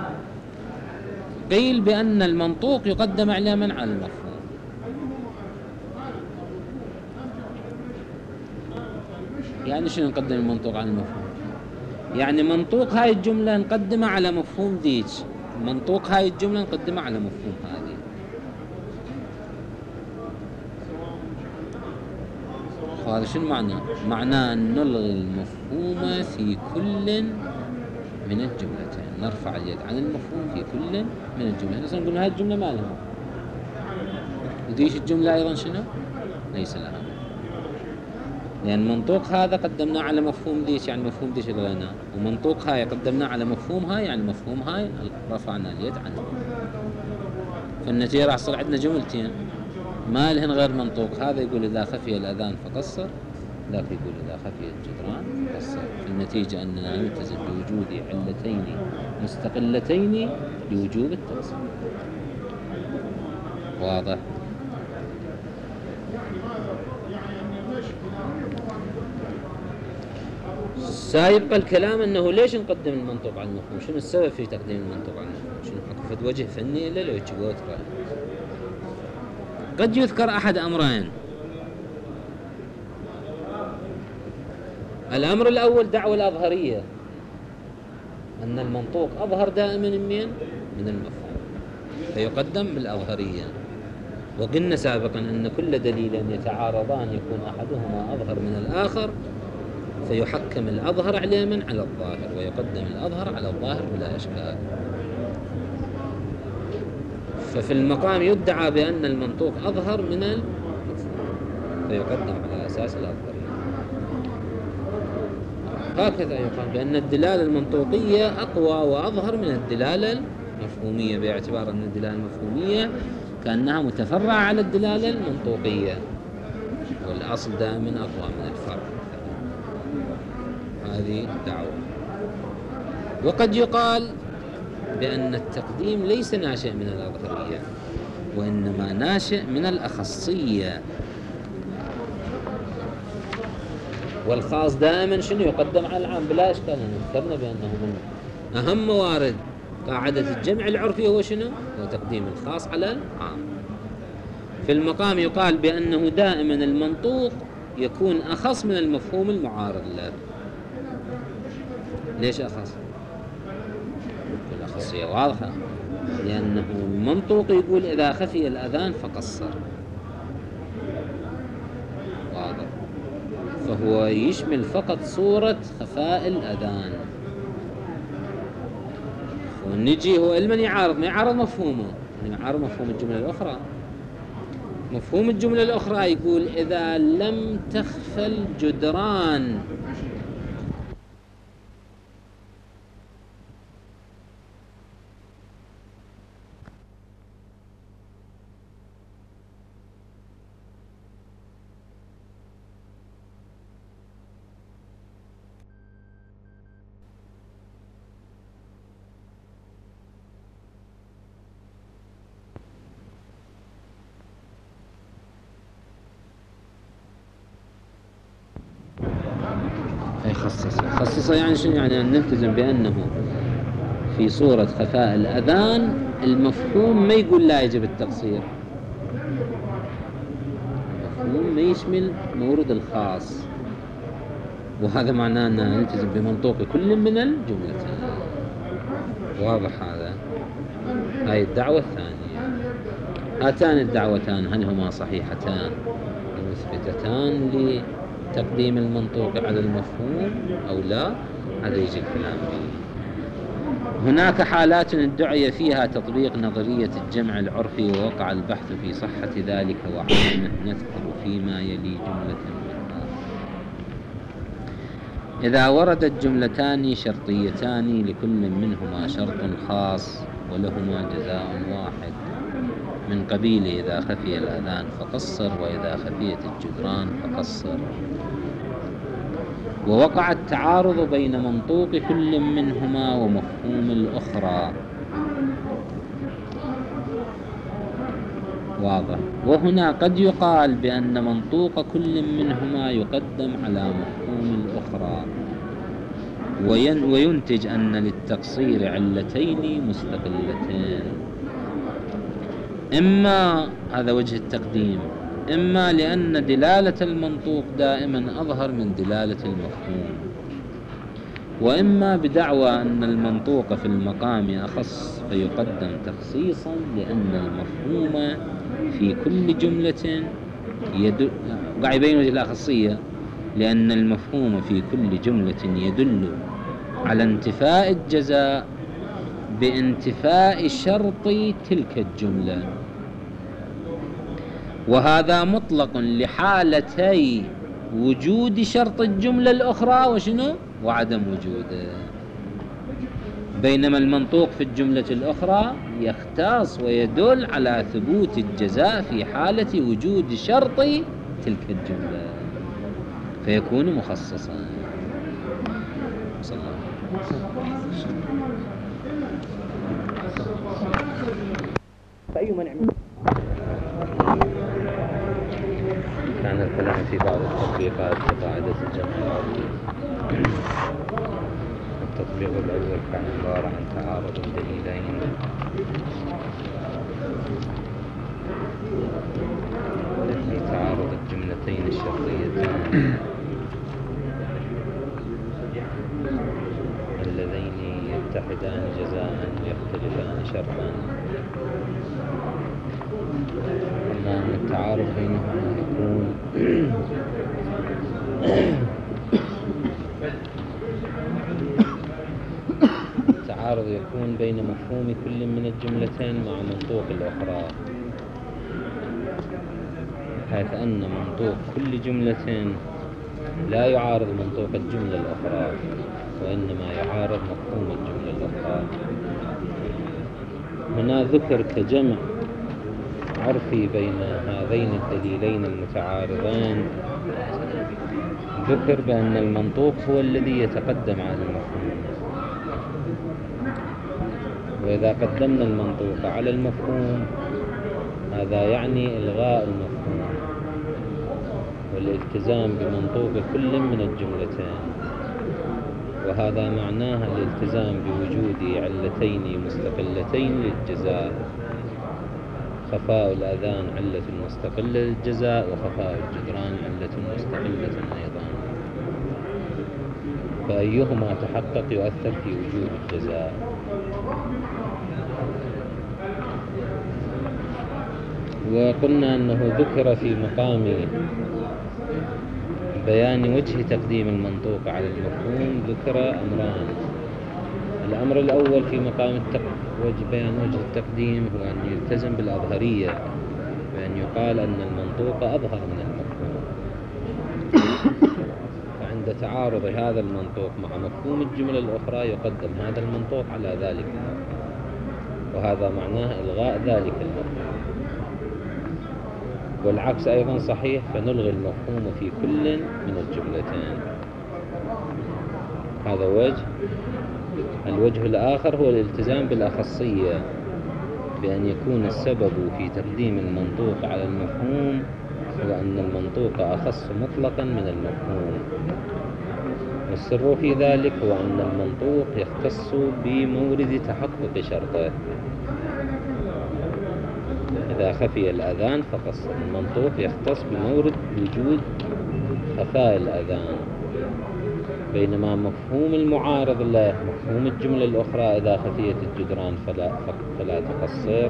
قيل بأن المنطوق يقدم إعلاما على المفهوم. يعني شنو نقدم المنطوق على المفهوم؟ يعني منطوق هاي الجملة نقدمه على مفهوم ذيك، منطوق هاي الجملة نقدمه على مفهوم هذه. هذا شنو معناه؟ معناه أن نلغي المفهوم في كل من الجملتين، نرفع اليد عن المفهوم في كل من الجملتين. مثلا نقول هاي الجملة ما لها، وديش الجملة أيضا شنو؟ ليس لها، لأن منطوق هذا قدمناه على مفهوم ديش، يعني مفهوم ديش الغناء، ومنطوق هاي قدمناه على مفهوم هاي، يعني مفهوم هاي رفعنا اليد عنه. فالنتيجة راح تصير عندنا جملتين ما لهن غير منطوق. هذا يقول إذا خفي الأذان فقصر، ذاك يقول إذا خفي الجدران فقصر. في النتيجة أننا نلتزم بوجود علتين مستقلتين لوجوب التقصير. واضح؟ سيبقى الكلام أنه ليش نقدم المنطوق على المفهوم؟ شنو السبب في تقديم المنطوق على المفهوم؟ شنو حكفت وجه فني إلا لو يجيبوه ترى؟ قد يذكر أحد أمرين. الأمر الأول دعوة الأظهرية، أن المنطوق أظهر دائما من من المفهوم، فيقدم بالأظهرية. وقلنا سابقا أن كل دليلين يتعارضان يكون أحدهما أظهر من الآخر، فيحكم الأظهر علما على الظاهر، ويقدم الأظهر على الظاهر بلا إشكال. ففي المقام يدعى بأن المنطوق أظهر من المفهوم، فيقدم على أساس الأظهرية. هكذا يقال بأن الدلالة المنطوقية أقوى وأظهر من الدلالة المفهومية، باعتبار أن الدلالة المفهومية كأنها متفرعة على الدلالة المنطوقية، والأصل دائما أقوى من الفرع. هذه الدعوة. وقد يقال بأن التقديم ليس ناشئ من الأظهرية، وإنما ناشئ من الأخصية. والخاص دائما شنو يقدم على العام بلا إشكال. ذكرنا بأنه من أهم موارد قاعدة الجمع العرفي هو شنو؟ هو تقديم الخاص على العام. في المقام يقال بأنه دائما المنطوق يكون أخص من المفهوم المعارض له. ليش أخص؟ الأخصية واضحة، لأنه المنطوق يقول إذا خفي الأذان فقصر، واضح، فهو يشمل فقط صورة خفاء الأذان. ونجي هو لمن يعارض؟ ما يعارض مفهومه، يعارض مفهوم الجملة الأخرى. مفهوم الجملة الأخرى يقول إذا لم تخفى الجدران خصص خصص يعني شنو؟ يعني أن نلتزم بأنه في صورة خفاء الأذان المفهوم ما يقول لا يجب التقصير، المفهوم ما يشمل مورد الخاص، وهذا معناه أن نلتزم بمنطوق كل من الجملتين. واضح هذا؟ هاي الدعوة الثانية. هاتان الدعوتان هل هما صحيحتان مثبتتان لتقديم المنطوق على المفهوم أو لا؟ هذا يجي الكلام به. هناك حالات ادعي فيها تطبيق نظرية الجمع العرفي، ووقع البحث في صحة ذلك وعدمه، نذكر فيما يلي جملة منها. إذا وردت جملتان شرطيتان لكل منهما شرط خاص ولهما جزاء واحد، من قبيل إذا خفي الأذان فقصر، وإذا خفيت الجدران فقصر، ووقع التعارض بين منطوق كل منهما ومفهوم الأخرى، واضح. وهنا قد يقال بأن منطوق كل منهما يقدم على مفهوم الأخرى، وينتج أن للتقصير علتين مستقلتين، إما هذا وجه التقديم، إما لأن دلالة المنطوق دائما أظهر من دلالة المفهوم، وإما بدعوى أن المنطوق في المقام أخص فيقدم تخصيصا لأن المفهوم في كل جملة يدل، قاعد يبين وجه الأخصية، لأن المفهوم في كل جملة يدل على انتفاء الجزاء بانتفاء شرط تلك الجملة، وهذا مطلق لحالتي وجود شرط الجملة الأخرى وشنو؟ وعدم وجوده. بينما المنطوق في الجملة الأخرى يختص ويدل على ثبوت الجزاء في حالة وجود شرط تلك الجملة، فيكون مخصصا. صلى الله عليه وسلم. فأي منع كان الكلام في بعض التطبيقات لقاعدة الجمع العرفي. التطبيق الأول كان عبارة عن تعارض الدليلين في تعارض الجملتين الشرطيتين اللذين يتحدان جزاء يختلفان شرطا، أما أن التعارض بينهما يكون التعارض يكون بين مفهوم كل من الجملتين مع منطوق الأخرى، حيث أن منطوق كل جملة لا يعارض منطوق الجملة الأخرى، وإنما يعارض مفهوم الجملة الأخرى. هنا ذكر كجمع عرفي بين هذين الدليلين المتعارضين، ذكر بأن المنطوق هو الذي يتقدم على المفهوم، وإذا قدمنا المنطوق على المفهوم هذا يعني إلغاء المفهوم والالتزام بمنطوق كل من الجملتين، وهذا معناه الالتزام بوجود علتين مستقلتين للجزاء، خفاء الأذان علة مستقلة للجزاء، وخفاء الجدران علة مستقلة أيضا، فأيهما تحقق يؤثر في وجود الجزاء. وقلنا أنه ذكر في مقام بيان وجه تقديم المنطوق على المفهوم ذكر أمران. الأمر الأول في مقام التق... وجه بيان وجه التقديم هو أن يلتزم بالأظهرية، بأن يقال أن المنطوق أظهر من المفهوم، فعند تعارض هذا المنطوق مع مفهوم الجملة الأخرى يقدم هذا المنطوق على ذلك المفهوم، وهذا معناه إلغاء ذلك المفهوم. والعكس أيضا صحيح، فنلغي المفهوم في كل من الجملتين. هذا وجه. الوجه الآخر هو الالتزام بالأخصية، بأن يكون السبب في تقديم المنطوق على المفهوم هو أن المنطوق أخص مطلقا من المفهوم، والسر في ذلك هو أن المنطوق يختص بمورد تحقق شرطه. إذا خفي الأذان فقص، المنطوق يختص بمورد وجود خفاء الأذان، بينما مفهوم المعارض له مفهوم الجملة الأخرى إذا خفيت الجدران فلا, فلا تقصر،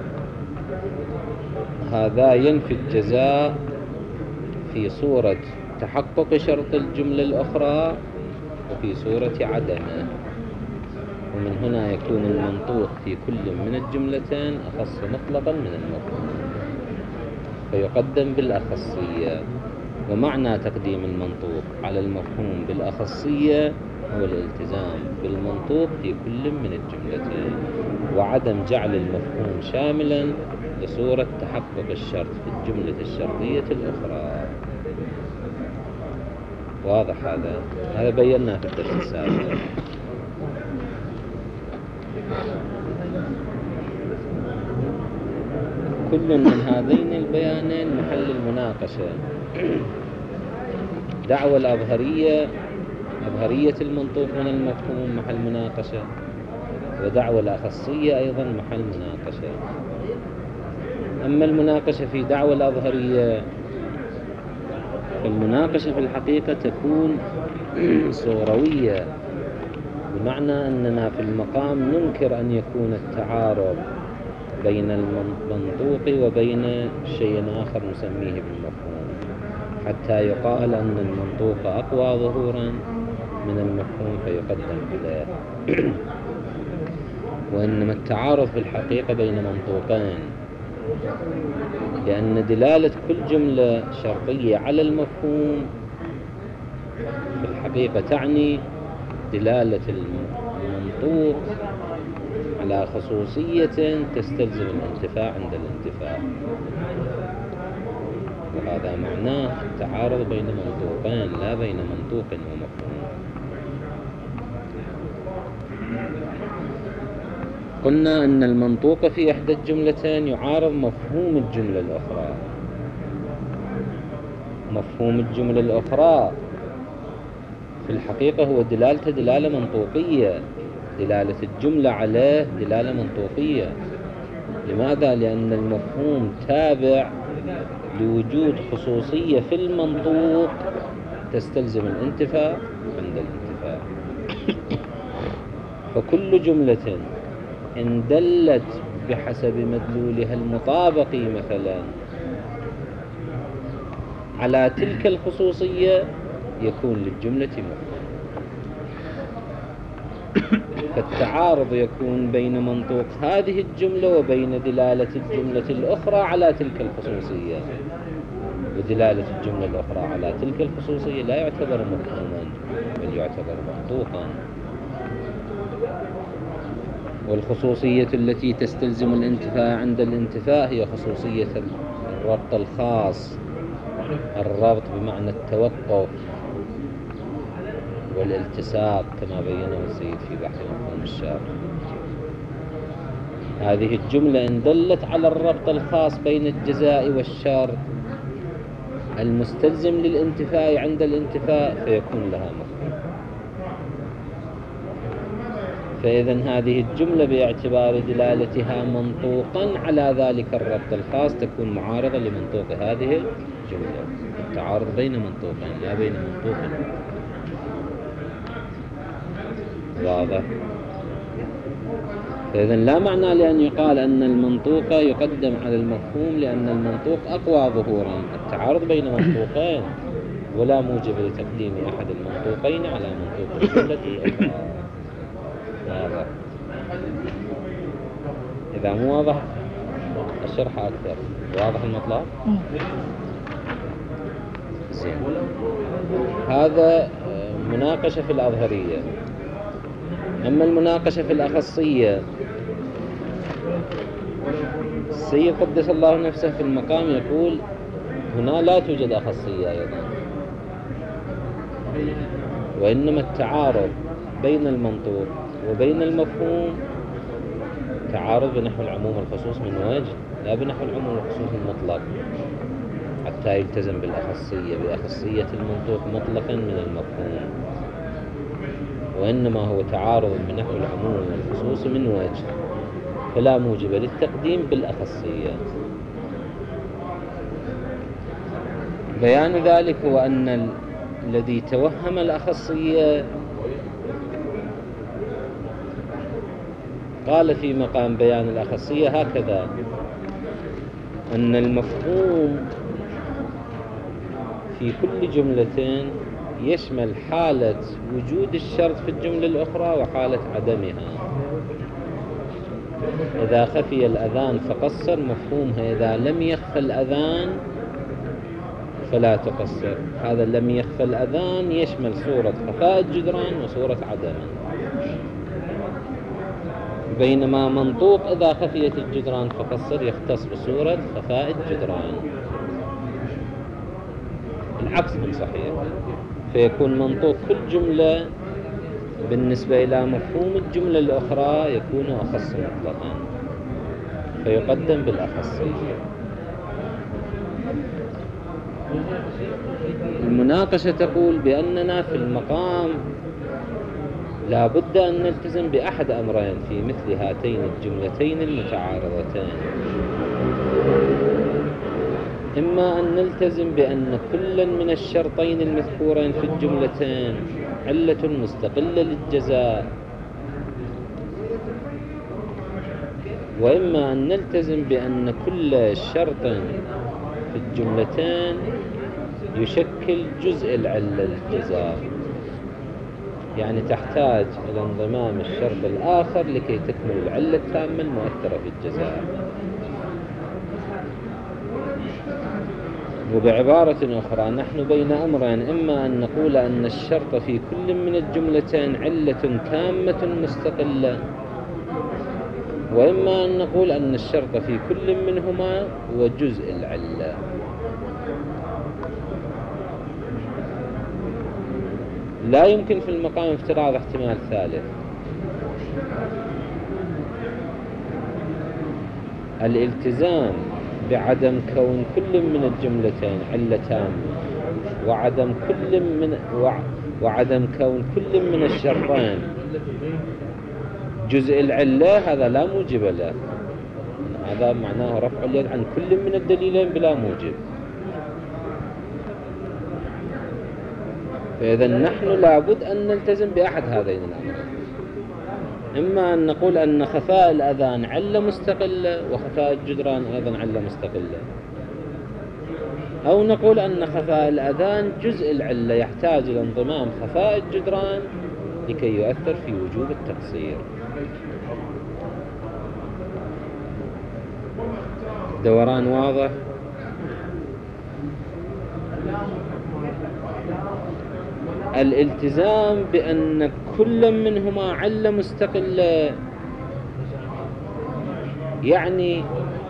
هذا ينفي الجزاء في صورة تحقق شرط الجملة الأخرى وفي صورة عدمه، ومن هنا يكون المنطوق في كل من الجملتين أخص مطلقا من المفهوم فيقدم بالأخصية. ومعنى تقديم المنطوق على المفهوم بالأخصية هو الالتزام بالمنطوق في كل من الجملتين، وعدم جعل المفهوم شاملا لصورة تحقق الشرط في الجملة الشرطية الأخرى. واضح هذا؟ هذا بيناه في الدرس السابق. كل من هذين البيانين محل المناقشة. دعوى الأظهرية، أظهرية المنطوق من المفهوم محل مناقشة، ودعوى الأخصية أيضا محل مناقشة. أما المناقشة في دعوى الأظهرية فالمناقشة في الحقيقة تكون صوروية، بمعنى أننا في المقام ننكر أن يكون التعارض بين المنطوق وبين شيء آخر نسميه بالمفهوم، حتى يقال أن المنطوق أقوى ظهورا من المفهوم فيقدم إليه. وإنما التعارض في الحقيقة بين منطوقين، لأن دلالة كل جملة شرطية على المفهوم في الحقيقة تعني دلالة المنطوق على خصوصية تستلزم الانتفاع عند الانتفاع، وهذا معناه التعارض بين منطوقين لا بين منطوق ومفهوم. قلنا أن المنطوق في إحدى الجملتين يعارض مفهوم الجملة الأخرى. مفهوم الجملة الأخرى في الحقيقة هو دلالته دلالة منطوقية، دلالة الجملة عليه دلالة منطوقية. لماذا؟ لأن المفهوم تابع لوجود خصوصية في المنطوق تستلزم الانتفاع عند الانتفاع. فكل جملة إن دلت بحسب مدلولها المطابقي مثلا على تلك الخصوصية يكون للجملة مفهوم. فالتعارض يكون بين منطوق هذه الجملة وبين دلالة الجملة الأخرى على تلك الخصوصية، دلالة الجملة الأخرى على تلك الخصوصية لا يعتبر مفهوما بل يعتبر منطوقا. والخصوصية التي تستلزم الانتفاء عند الانتفاء هي خصوصية الربط الخاص، الربط بمعنى التوقف والالتصاق كما بينه السيد في بحث مفهوم الشرط. هذه الجملة إن دلت على الربط الخاص بين الجزاء والشرط المستلزم للانتفاء عند الانتفاء فيكون لها مفهوم. فإذن هذه الجملة باعتبار دلالتها منطوقا على ذلك الربط الخاص تكون معارضة لمنطوق هذه الجملة. التعارض بين منطوقين لا بين منطوق. واضح؟ فإذن لا معنى لأن يقال أن المنطوق يقدم على المفهوم لأن المنطوق أقوى ظهورا. التعارض بين منطوقين ولا موجب لتقديم أحد المنطوقين على منطوق الجملة الأخرى. واضح؟ إذا مو واضح الشرح أكثر. واضح المطلب؟ زين. هذا مناقشة في الأظهرية. أما المناقشة في الأخصية، السيد قدس الله نفسه في المقام يقول هنا لا توجد أخصية أيضا، وإنما التعارض بين المنطوق وبين المفهوم تعارض بنحو العموم والخصوص من وجه، لا بنحو العموم والخصوص المطلق حتى يلتزم بالأخصية بأخصية المنطوق مطلقا من المفهوم، وإنما هو تعارض بنحو العموم والخصوص من وجه فلا موجب للتقديم بالأخصية. بيان ذلك هو أن ال... الذي توهم الأخصية قال في مقام بيان الأخصية هكذا: أن المفهوم في كل جملة يشمل حالة وجود الشرط في الجملة الأخرى وحالة عدمها. إذا خفي الأذان فقصر مفهومها إذا لم يخفى الأذان فلا تقصر. هذا لم يخفى الأذان يشمل صورة خفاء الجدران وصورة عدمه، بينما منطوق إذا خفيت الجدران فقصر يختص بصورة خفاء الجدران. العكس من صحيح، فيكون منطوق كل جملة بالنسبة إلى مفهوم الجملة الأخرى يكون أخص مطلقا فيقدم بالأخصية. المناقشة تقول بأننا في المقام لا بد أن نلتزم بأحد أمرين في مثل هاتين الجملتين المتعارضتين: إما أن نلتزم بأن كلا من الشرطين المذكورين في الجملتين علة مستقلة للجزاء، وإما أن نلتزم بأن كل شرط في الجملتين يشكل جزء العلة للجزاء، يعني تحتاج إلى انضمام الشرط الآخر لكي تكمل العلة التامة المؤثرة في الجزاء. وبعبارة أخرى نحن بين أمرين: إما أن نقول أن الشرط في كل من الجملتين علة تامة مستقلة، وإما أن نقول أن الشرط في كل منهما هو جزء العلة. لا يمكن في المقام افتراض احتمال ثالث: الالتزام بعدم كون كل من الجملتين علة تامة وعدم كل من وعدم كون كل من الشرطين جزء العلة، هذا لا موجب له. هذا معناه رفع اليد عن كل من الدليلين بلا موجب. فإذا نحن لابد أن نلتزم بأحد هذين الأمرين: إما أن نقول أن خفاء الأذان علة مستقلة وخفاء الجدران أيضا علة مستقلة، أو نقول أن خفاء الأذان جزء العلة يحتاج إلى انضمام خفاء الجدران لكي يؤثر في وجوب التقصير. دوران واضح؟ الالتزام بأن كل منهما علة مستقلة، يعني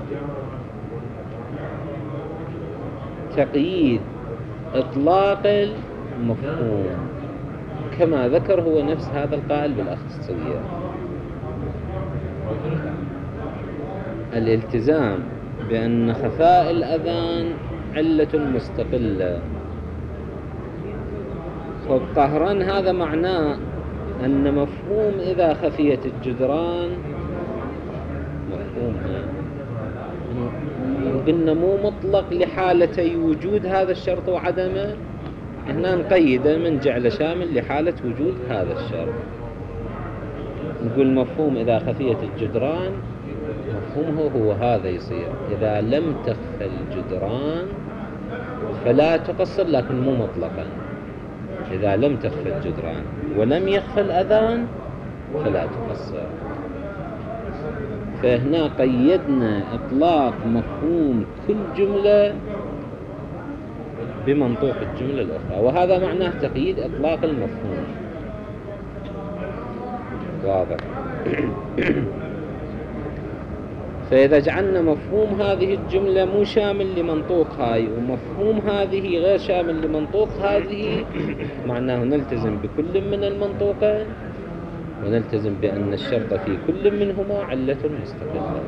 تقييد إطلاق المفهوم كما ذكر هو نفس هذا القائل بالأخصية. الالتزام بأن خفاء الأذان علة مستقلة. فالطهران هذا معناه أن مفهوم إذا خفيت الجدران مفهومها قلنا مو مطلق لحالتي وجود هذا الشرط وعدمه، هنا نقيده من جعل شامل لحالة وجود هذا الشرط. نقول مفهوم إذا خفيت الجدران مفهومه هو هذا يصير إذا لم تخفى الجدران فلا تقصر، لكن مو مطلقا. إذا لم تخفى الجدران ولم يخفى الأذان فلا تقصر. فهنا قيدنا إطلاق مفهوم كل جملة بمنطوق الجملة الأخرى، وهذا معناه تقييد إطلاق المفهوم. واضح؟ فإذا جعلنا مفهوم هذه الجملة مو شامل لمنطوق هاي، ومفهوم هذه غير شامل لمنطوق هذه، معناه نلتزم بكل من المنطوقين، ونلتزم بأن الشرط في كل منهما علة مستقلة.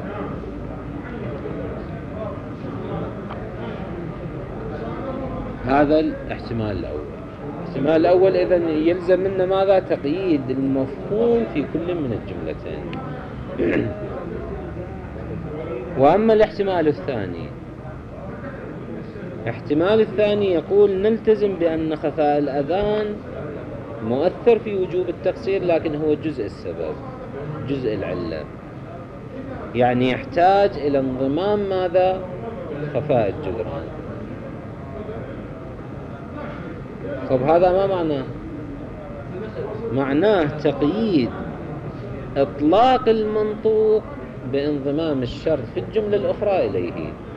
هذا الاحتمال الأول. الاحتمال الأول إذن يلزم منا ماذا؟ تقييد المفهوم في كل من الجملتين. وأما الاحتمال الثاني، احتمال الثاني يقول نلتزم بأن خفاء الأذان مؤثر في وجوب التقصير، لكن هو جزء السبب، جزء العلة، يعني يحتاج إلى انضمام ماذا؟ خفاء الجدران. طب هذا ما معناه؟ معناه تقييد إطلاق المنطوق بانضمام الشرط في الجملة الأخرى إليه.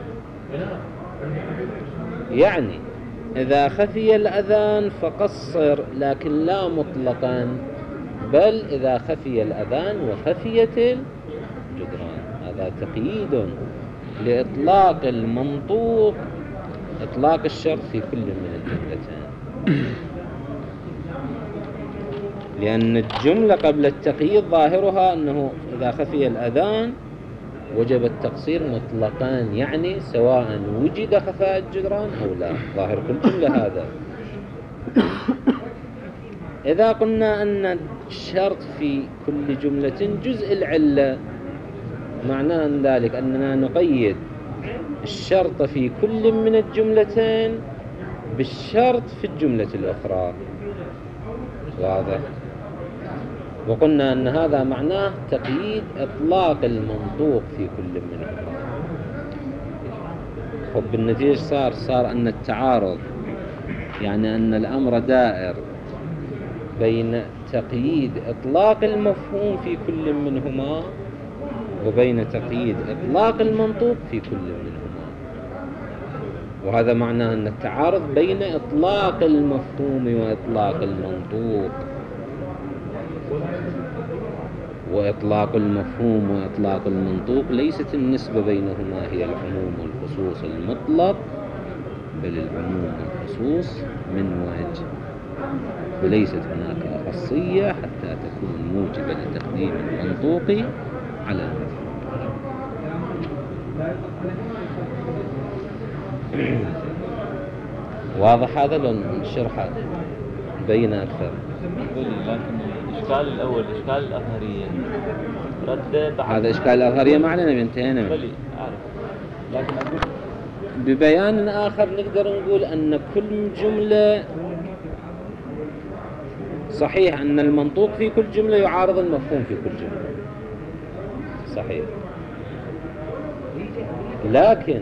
يعني إذا خفي الأذان فقصر، لكن لا مطلقا، بل إذا خفي الأذان وخفيت الجدران. هذا تقييد لإطلاق المنطوق، إطلاق الشرط في كل من الجملتين. لأن الجملة قبل التقييد ظاهرها أنه إذا خفي الأذان وجب التقصير مطلقان، يعني سواء وجد خفاء الجدران أو لا، ظاهر كل جملة هذا. إذا قلنا أن الشرط في كل جملة جزء العلة، معناه أن ذلك أننا نقيد الشرط في كل من الجملتين بالشرط في الجملة الأخرى. واضح؟ وقلنا أن هذا معناه تقييد إطلاق المنطوق في كل منهما. وبالنتيجة صار صار أن التعارض، يعني أن الأمر دائر بين تقييد إطلاق المفهوم في كل منهما وبين تقييد إطلاق المنطوق في كل منهما. وهذا معناه أن التعارض بين إطلاق المفهوم وإطلاق المنطوق، وإطلاق المفهوم وإطلاق المنطوق ليست النسبة بينهما هي العموم والخصوص المطلق، بل العموم والخصوص من وجه، وليست هناك أخصية حتى تكون موجبة لتقديم المنطوق على المفهوم. واضح هذا؟ لو نشرحه بين أكثر. لكن الإشكال الأول إشكال الأظهرية رد هذا إشكال الأظهرية ما علينا، انتهينا. بلي أعرف، لكن أقول ببيان آخر نقدر نقول أن كل جملة صحيح أن المنطوق في كل جملة يعارض المفهوم في كل جملة، صحيح، لكن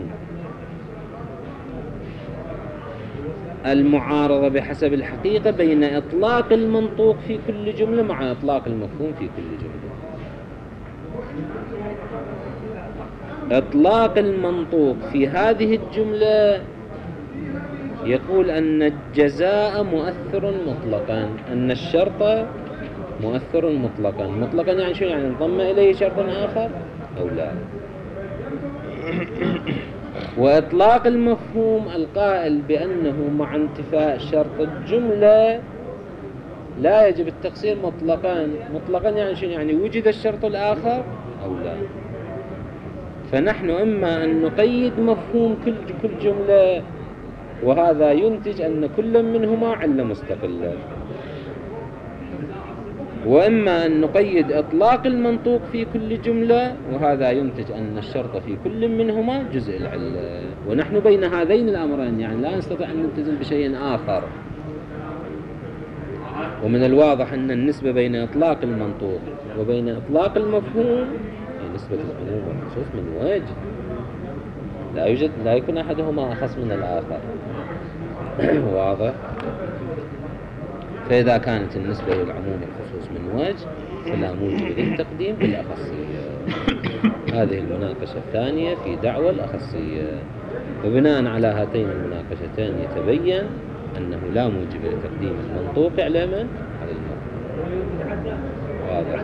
المعارضة بحسب الحقيقة بين إطلاق المنطوق في كل جملة مع إطلاق المفهوم في كل جملة. إطلاق المنطوق في هذه الجملة يقول أن الجزاء مؤثر مطلقا، أن الشرط مؤثر مطلقا. مطلقا يعني شو؟ يعني انضم إليه شرط آخر أو لا. وإطلاق المفهوم القائل بأنه مع انتفاء شرط الجملة لا يجب التقصير مطلقا. مطلقا يعني شو؟ يعني وجد الشرط الآخر أو لا. فنحن إما أن نقيد مفهوم كل كل جملة، وهذا ينتج أن كل منهما علة مستقلة، وإما أن نقيد إطلاق المنطوق في كل جملة، وهذا ينتج أن الشرط في كل منهما جزء العلة. ونحن بين هذين الأمرين، يعني لا نستطيع أن نلتزم بشيء آخر. ومن الواضح أن النسبة بين إطلاق المنطوق وبين إطلاق المفهوم هي نسبة العموم والخصوص من وجه، لا يوجد لا يكون أحدهما أخص من الآخر. واضح؟ فإذا كانت النسبة للعموم والخصوص من وجه فلا موجب للتقديم بالأخصية. هذه المناقشة الثانية في دعوى الأخصية. وبناء على هاتين المناقشتين يتبين أنه لا موجب لتقديم المنطوق على من؟ على المفهوم. واضح؟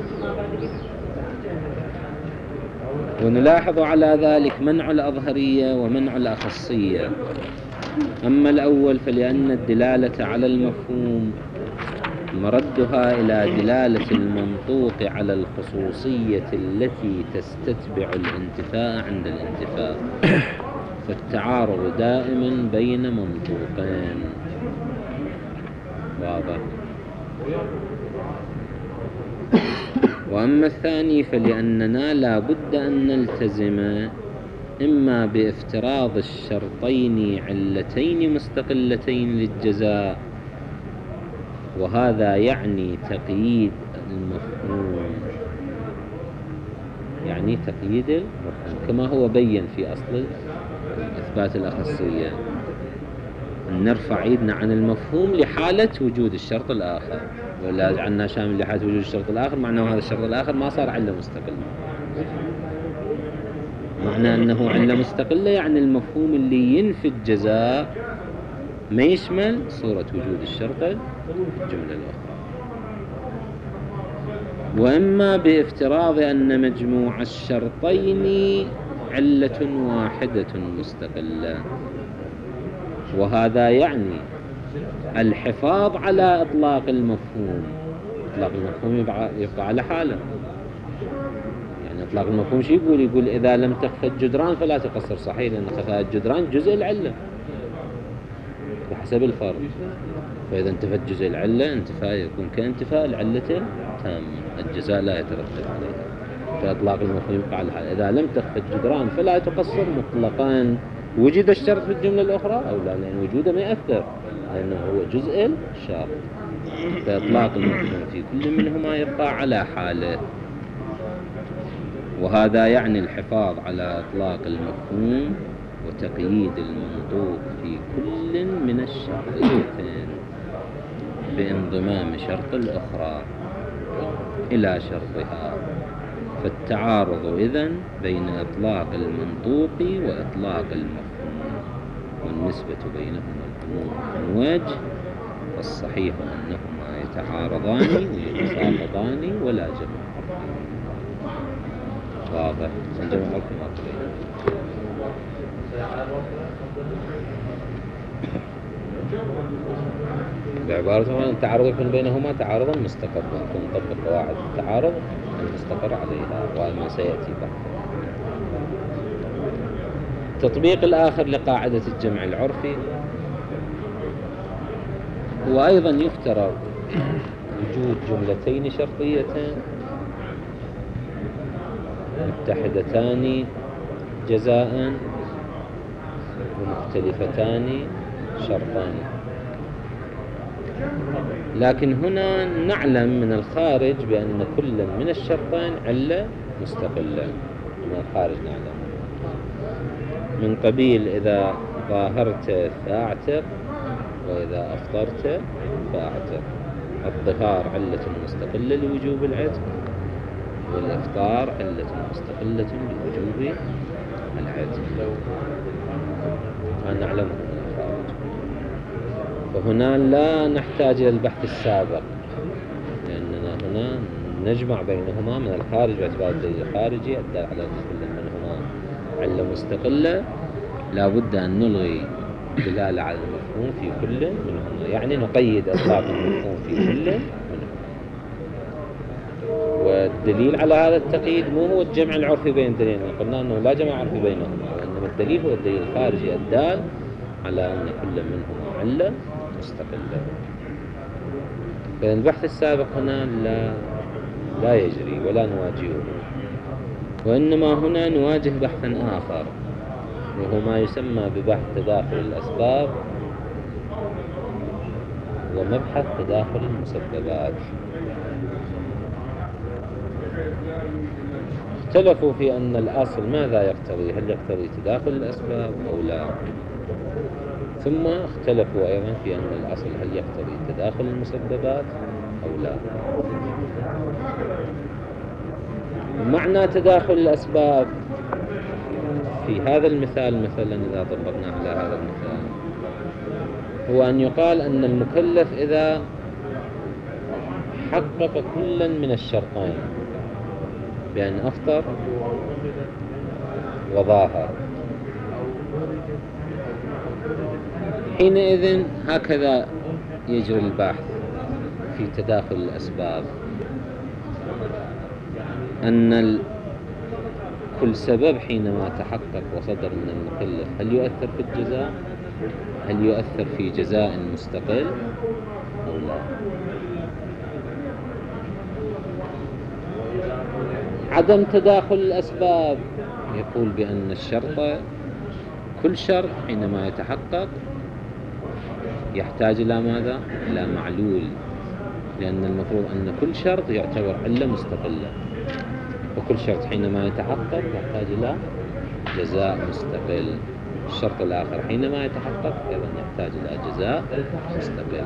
ونلاحظ على ذلك منع الأظهرية ومنع الأخصية. أما الأول فلأن الدلالة على المفهوم مردها إلى دلالة المنطوق على الخصوصية التي تستتبع الانتفاء عند الانتفاء، فالتعارض دائما بين منطوقين. واضح؟ وأما الثاني فلأننا لا بد أن نلتزم إما بافتراض الشرطين علتين مستقلتين للجزاء، وهذا يعني تقييد المفهوم، يعني تقييد المفهوم كما هو بين في أصل إثبات الأخصية، أن نرفع إيدنا عن المفهوم لحالة وجود الشرط الآخر، ولا جعلنا شامل لحالة وجود الشرط الآخر، معناه هذا الشرط الآخر ما صار علة مستقلة. معنى أنه علة مستقلة يعني المفهوم اللي ينفي الجزاء ما يشمل صورة وجود الشرط الجملة الأخرى. وإما بافتراض أن مجموع الشرطين علة واحدة مستقلة، وهذا يعني الحفاظ على إطلاق المفهوم. إطلاق المفهوم يبقى, يبقى على حاله. يعني إطلاق المفهوم شو يقول؟ يقول إذا لم تخفى الجدران فلا تقصر. صحيح، لأن خفاء الجدران جزء العلة بحسب الفرض، فإذا انتفت جزء العلة انتفاء يكون كانتفاء العلة تامة، الجزاء لا يترتب عليها. فإطلاق المفهوم يبقى على حاله. إذا لم تخفى الجدران فلا تقصر مطلقا. وجد الشرط في الجملة الأخرى أو لا؟ لأن وجوده ما يأثر، لأنه هو جزء الشرط. فإطلاق المفهوم في كل منهما يبقى على حاله، وهذا يعني الحفاظ على إطلاق المفهوم وتقييد المنطوق في كل من الشرطين بانضمام شرط الأخرى إلى شرطها. فالتعارض إذن بين إطلاق المنطوق وإطلاق المفهوم، والنسبة بينهما العموم من وجه، فالصحيح أنهما يتعارضان ويتساقطان ولا جمع عرفي. واضح؟ الجمع عرفي ما تبين. بعبارة التعارض يكون بينهما تعارضا مستقرا، يكون نطبق قواعد التعارض المستقر عليها، وما سيأتي بعد. التطبيق الآخر لقاعدة الجمع العرفي هو أيضا يفترض وجود جملتين شرطيتين متحدتان جزاء ومختلفتان شرطان. لكن هنا نعلم من الخارج بأن كل من الشرطين علة مستقلة. من الخارج نعلم من قبيل إذا ظاهرت فأعتق، وإذا أفطرت فأعتق. الظهار علة مستقلة لوجوب العتق، والإفطار علة مستقلة لوجوب العتق. هذا نعلمه من الخارج. وهنا لا نحتاج إلى البحث السابق، لأننا هنا نجمع بينهما من الخارج باعتبار الدليل الخارجي الدال على كل منهما علة مستقلة، لا بد أن نلغي دلالة على المفهوم في كل منهما، يعني نقيد إطلاق المفهوم في كل منهما. والدليل على هذا التقييد مو هو الجمع العرفي بين الدليلين، قلنا أنه لا جمع عرفي بينهما، وإنما الدليل هو الدليل الخارجي الدال على أن كل منهما علة مستقلة. فالبحث السابق هنا لا لا يجري ولا نواجهه، وإنما هنا نواجه بحثا آخر، وهو ما يسمى ببحث تداخل الأسباب ومبحث تداخل المسببات. اختلفوا في أن الأصل ماذا يقتضي، هل يقتضي تداخل الأسباب أو لا، ثم اختلفوا أيضا في أن الأصل هل يقتضي تداخل المسببات أو لا. معنى تداخل الأسباب في هذا المثال مثلا إذا طبقنا على هذا المثال هو أن يقال أن المكلف إذا حقق كلا من الشرطين بأن أفطر وظاهر، حينئذ هكذا يجري البحث في تداخل الأسباب، أن كل سبب حينما تحقق وصدر من المكلف هل يؤثر في الجزاء، هل يؤثر في جزاء مستقل أو لا. عدم تداخل الأسباب يقول بأن الشرط كل شرط حينما يتحقق يحتاج إلى ماذا؟ إلى معلول، لأن المفروض أن كل شرط يعتبر علة مستقلة، وكل شرط حينما يتحقق يحتاج إلى جزاء مستقل. الشرط الآخر حينما يتحقق أيضا يحتاج إلى جزاء مستقل.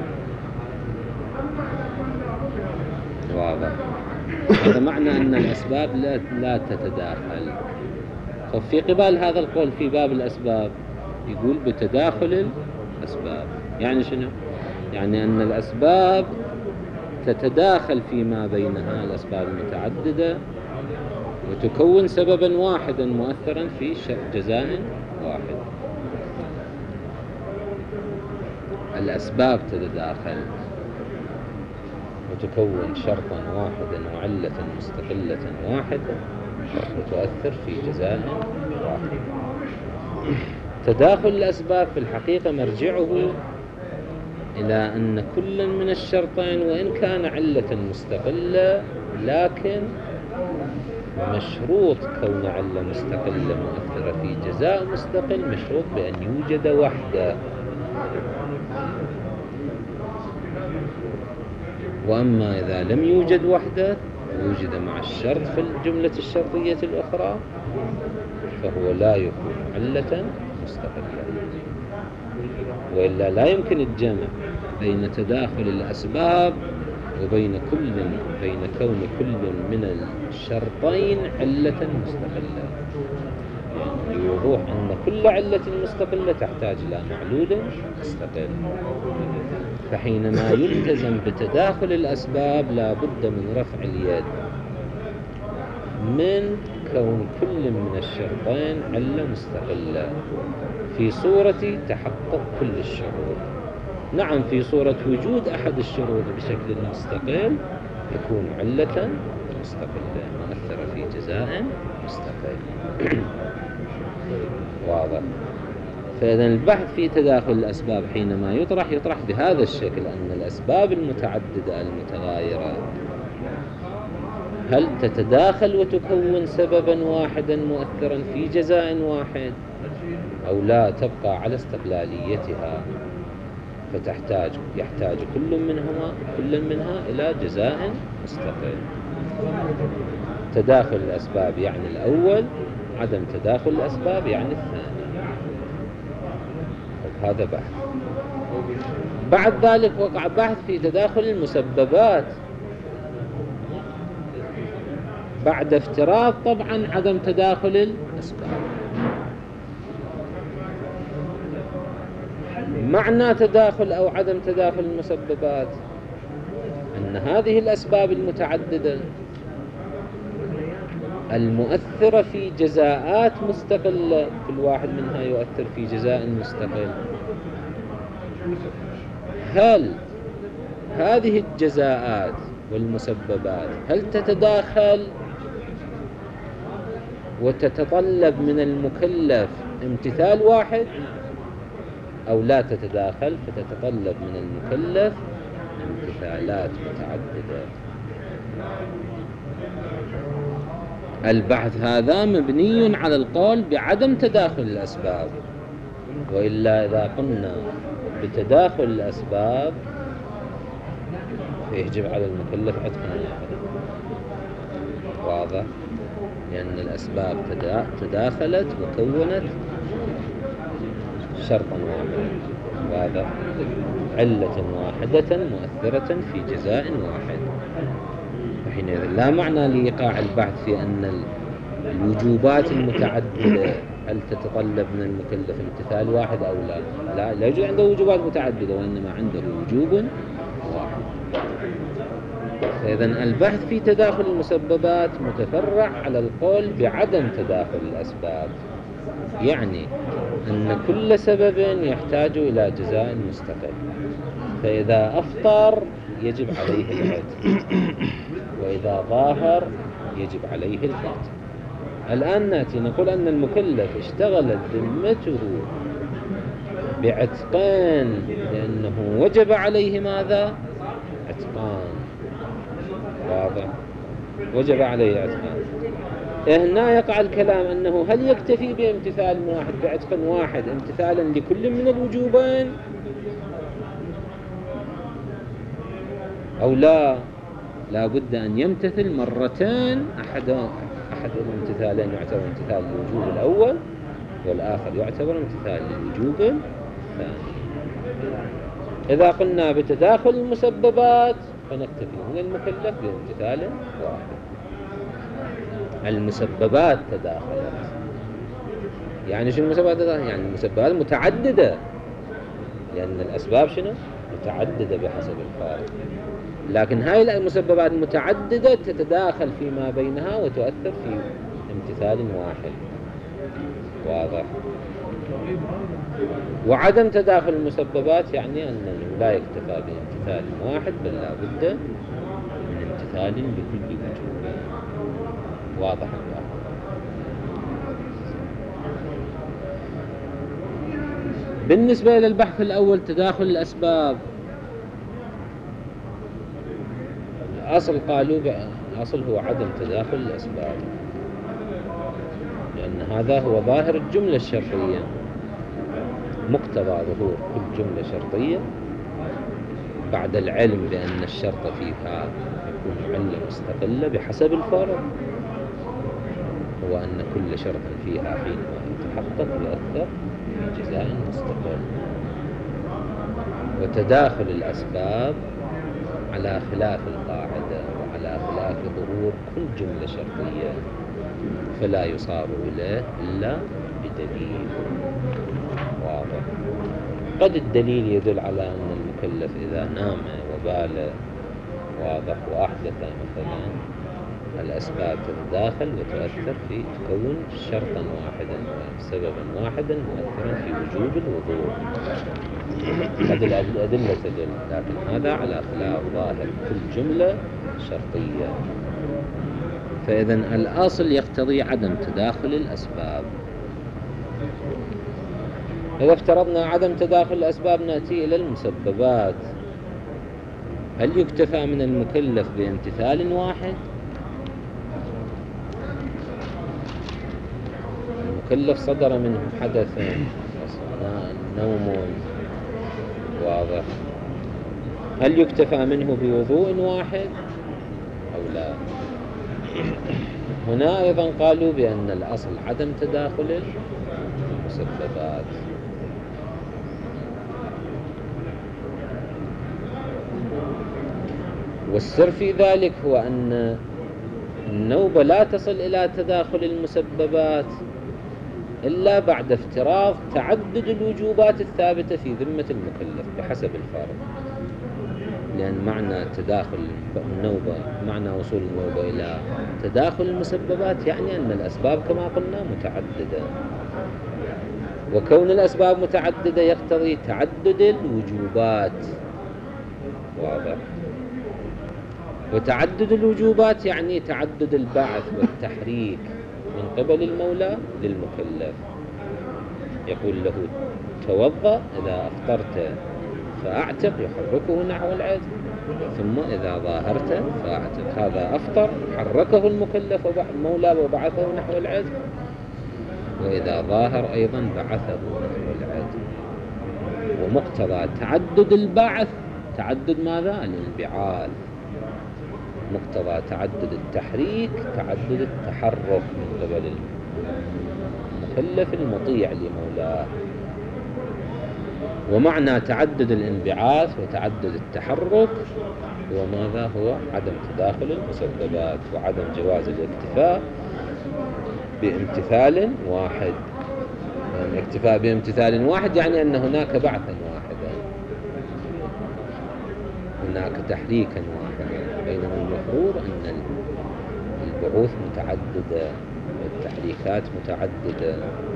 واضح؟ هذا معنى أن الأسباب لا, لا تتداخل. ففي قبال هذا القول في باب الأسباب يقول بتداخل الأسباب، يعني شنو؟ يعني أن الأسباب تتداخل فيما بينها، الأسباب المتعددة، وتكون سببا واحدا مؤثرا في جزاء واحد. الأسباب تتداخل وتكون شرطا واحدا وعلة مستقلة واحدة وتؤثر في جزاء واحد. تداخل الأسباب في الحقيقة مرجعه إلى أن كل من الشرطين وإن كان علة مستقلة لكن مشروط كون علة مستقلة مؤثرة في جزاء مستقل مشروط بأن يوجد وحدة، وأما إذا لم يوجد وحدة وجد مع الشرط في الجملة الشرطية الأخرى فهو لا يكون علة مستقلة. وإلا لا يمكن الجمع بين تداخل الأسباب وبين كل بين كون كل من الشرطين علة مستقلة، يعني لوضوح أن كل علة مستقلة تحتاج إلى معلول مستقل. فحينما يلتزم بتداخل الأسباب لا بد من رفع اليد من كون كل من الشرطين علة مستقلة في صورة تحقق كل الشروط. نعم، في صورة وجود أحد الشروط بشكل مستقل تكون علة مستقلة مؤثرة في جزاء مستقل. واضح؟ فإذا البحث في تداخل الأسباب حينما يطرح يطرح بهذا الشكل، أن الأسباب المتعددة المتغايرة هل تتداخل وتكون سببا واحدا مؤثرا في جزاء واحد أو لا تبقى على استقلاليتها، فتحتاج يحتاج كل منهما كل منها إلى جزاء مستقل. تداخل الأسباب يعني الأول، عدم تداخل الأسباب يعني الثاني. هذا بحث. بعد ذلك وقع بحث في تداخل المسببات بعد افتراض طبعا عدم تداخل الأسباب. معنى تداخل أو عدم تداخل المسببات أن هذه الأسباب المتعددة المؤثرة في جزاءات مستقلة، كل واحد منها يؤثر في جزاء مستقل، هل هذه الجزاءات والمسببات هل تتداخل وتتطلب من المكلف امتثال واحد أو لا تتداخل فتتطلب من المكلف امتثالات متعددة؟ البحث هذا مبني على القول بعدم تداخل الأسباب، وإلا إذا قلنا بتداخل الأسباب فيجب على المكلف عتق واحد. واضح؟ لأن الأسباب تداخلت وكونت شرطا واحدا، واضح؟ علة واحدة مؤثرة في جزاء واحد. وحينئذ لا معنى لإيقاع البحث في أن الوجوبات المتعددة هل تتطلب من المكلف امتثال واحد أو لا. لا, لا يوجد عنده وجوبات متعددة، وإنما عنده وجوب واحد. فإذا البحث في تداخل المسببات متفرع على القول بعدم تداخل الأسباب، يعني أن كل سبب يحتاج إلى جزاء مستقل، فإذا أفطر يجب عليه العتق، وإذا ظاهر يجب عليه الفطر. الآن نأتي نقول أن المكلف اشتغلت ذمته بعتقان لأنه وجب عليه ماذا؟ عتقان. واضح؟ وجب عليه عتقان. هنا يقع الكلام أنه هل يكتفي بامتثال واحد بعتق واحد امتثالا لكل من الوجوبين أو لا؟ لا بد أن يمتثل مرتين، أحد أحد الامتثالين يعتبر امتثال للوجوب الأول، والآخر يعتبر امتثال للوجوب الثاني. إذا قلنا بتداخل المسببات فنكتفي من المكلف بامتثال واحد. المسببات تداخلت، يعني شنو المسببات تداخلت؟ يعني المسببات متعددة، لأن الأسباب شنو؟ متعددة بحسب الفارق، لكن هاي المسببات المتعددة تتداخل فيما بينها وتؤثر في امتثال واحد. واضح؟ وعدم تداخل المسببات يعني أنه لا يكتفى بامتثال واحد، بل لا بد من امتثال بكل وجوب. واضح البحث. بالنسبة إلى البحث الأول تداخل الأسباب، أصل قالوا أصل هو عدم تداخل الأسباب، لأن هذا هو ظاهر الجملة الشرطية، مقتضى ظهور كل جملة شرطية بعد العلم بأن الشرط فيها يكون علة مستقلة بحسب الفارق، هو أن كل شرط فيها حينما يتحقق يؤثر في جزاء مستقل. وتداخل الأسباب على خلاف القاعدة وعلى خلاف ظهور كل جملة شرطية، فلا يصار إليه إلا بدليل. واضح؟ قد الدليل يدل على أن المكلف إذا نام وبال واضح وأحدث مثلا الأسباب تتداخل وتؤثر في تكون شرطا واحدا سببا واحدا مؤثرا في وجوب الوضوء. قد الأدلة تدل، لكن هذا على خلاف ظاهر كل جملة شرطية. فإذا الأصل يقتضي عدم تداخل الأسباب. إذا افترضنا عدم تداخل الأسباب نأتي إلى المسببات. هل يكتفى من المكلف بامتثال واحد؟ المكلف صدر منه حدث نوم واضح، هل يكتفى منه بوضوء واحد أو لا؟ هنا أيضا قالوا بأن الأصل عدم تداخل المسببات. والسر في ذلك هو أن النوبة لا تصل إلى تداخل المسببات إلا بعد افتراض تعدد الوجوبات الثابتة في ذمة المكلف بحسب الفارق. لأن معنى تداخل النوبة، معنى وصول النوبة إلى تداخل المسببات يعني أن الأسباب كما قلنا متعددة، وكون الأسباب متعددة يقتضي تعدد الوجوبات. واضح؟ وتعدد الوجوبات يعني تعدد البعث والتحريك من قبل المولى للمكلف. يقول له توضأ، إذا أفطرت فأعتق، يحركه نحو العتق، ثم إذا ظاهرت فأعتق. هذا أفطر، حركه المكلف المولى وبعثه نحو العتق، وإذا ظاهر أيضا بعثه نحو العتق. ومقتضى تعدد البعث تعدد ماذا؟ الانبعاث. مقتضى تعدد التحريك تعدد التحرك من قبل المكلف المطيع لمولاه. ومعنى تعدد الانبعاث وتعدد التحرك هو ماذا؟ هو عدم تداخل المسببات وعدم جواز الاكتفاء بامتثال واحد. يعني الاكتفاء بامتثال واحد يعني أن هناك بعثا واحدا، هناك تحريكا واحدا، بينما المفروض أن البعوث متعددة والتحريكات متعددة،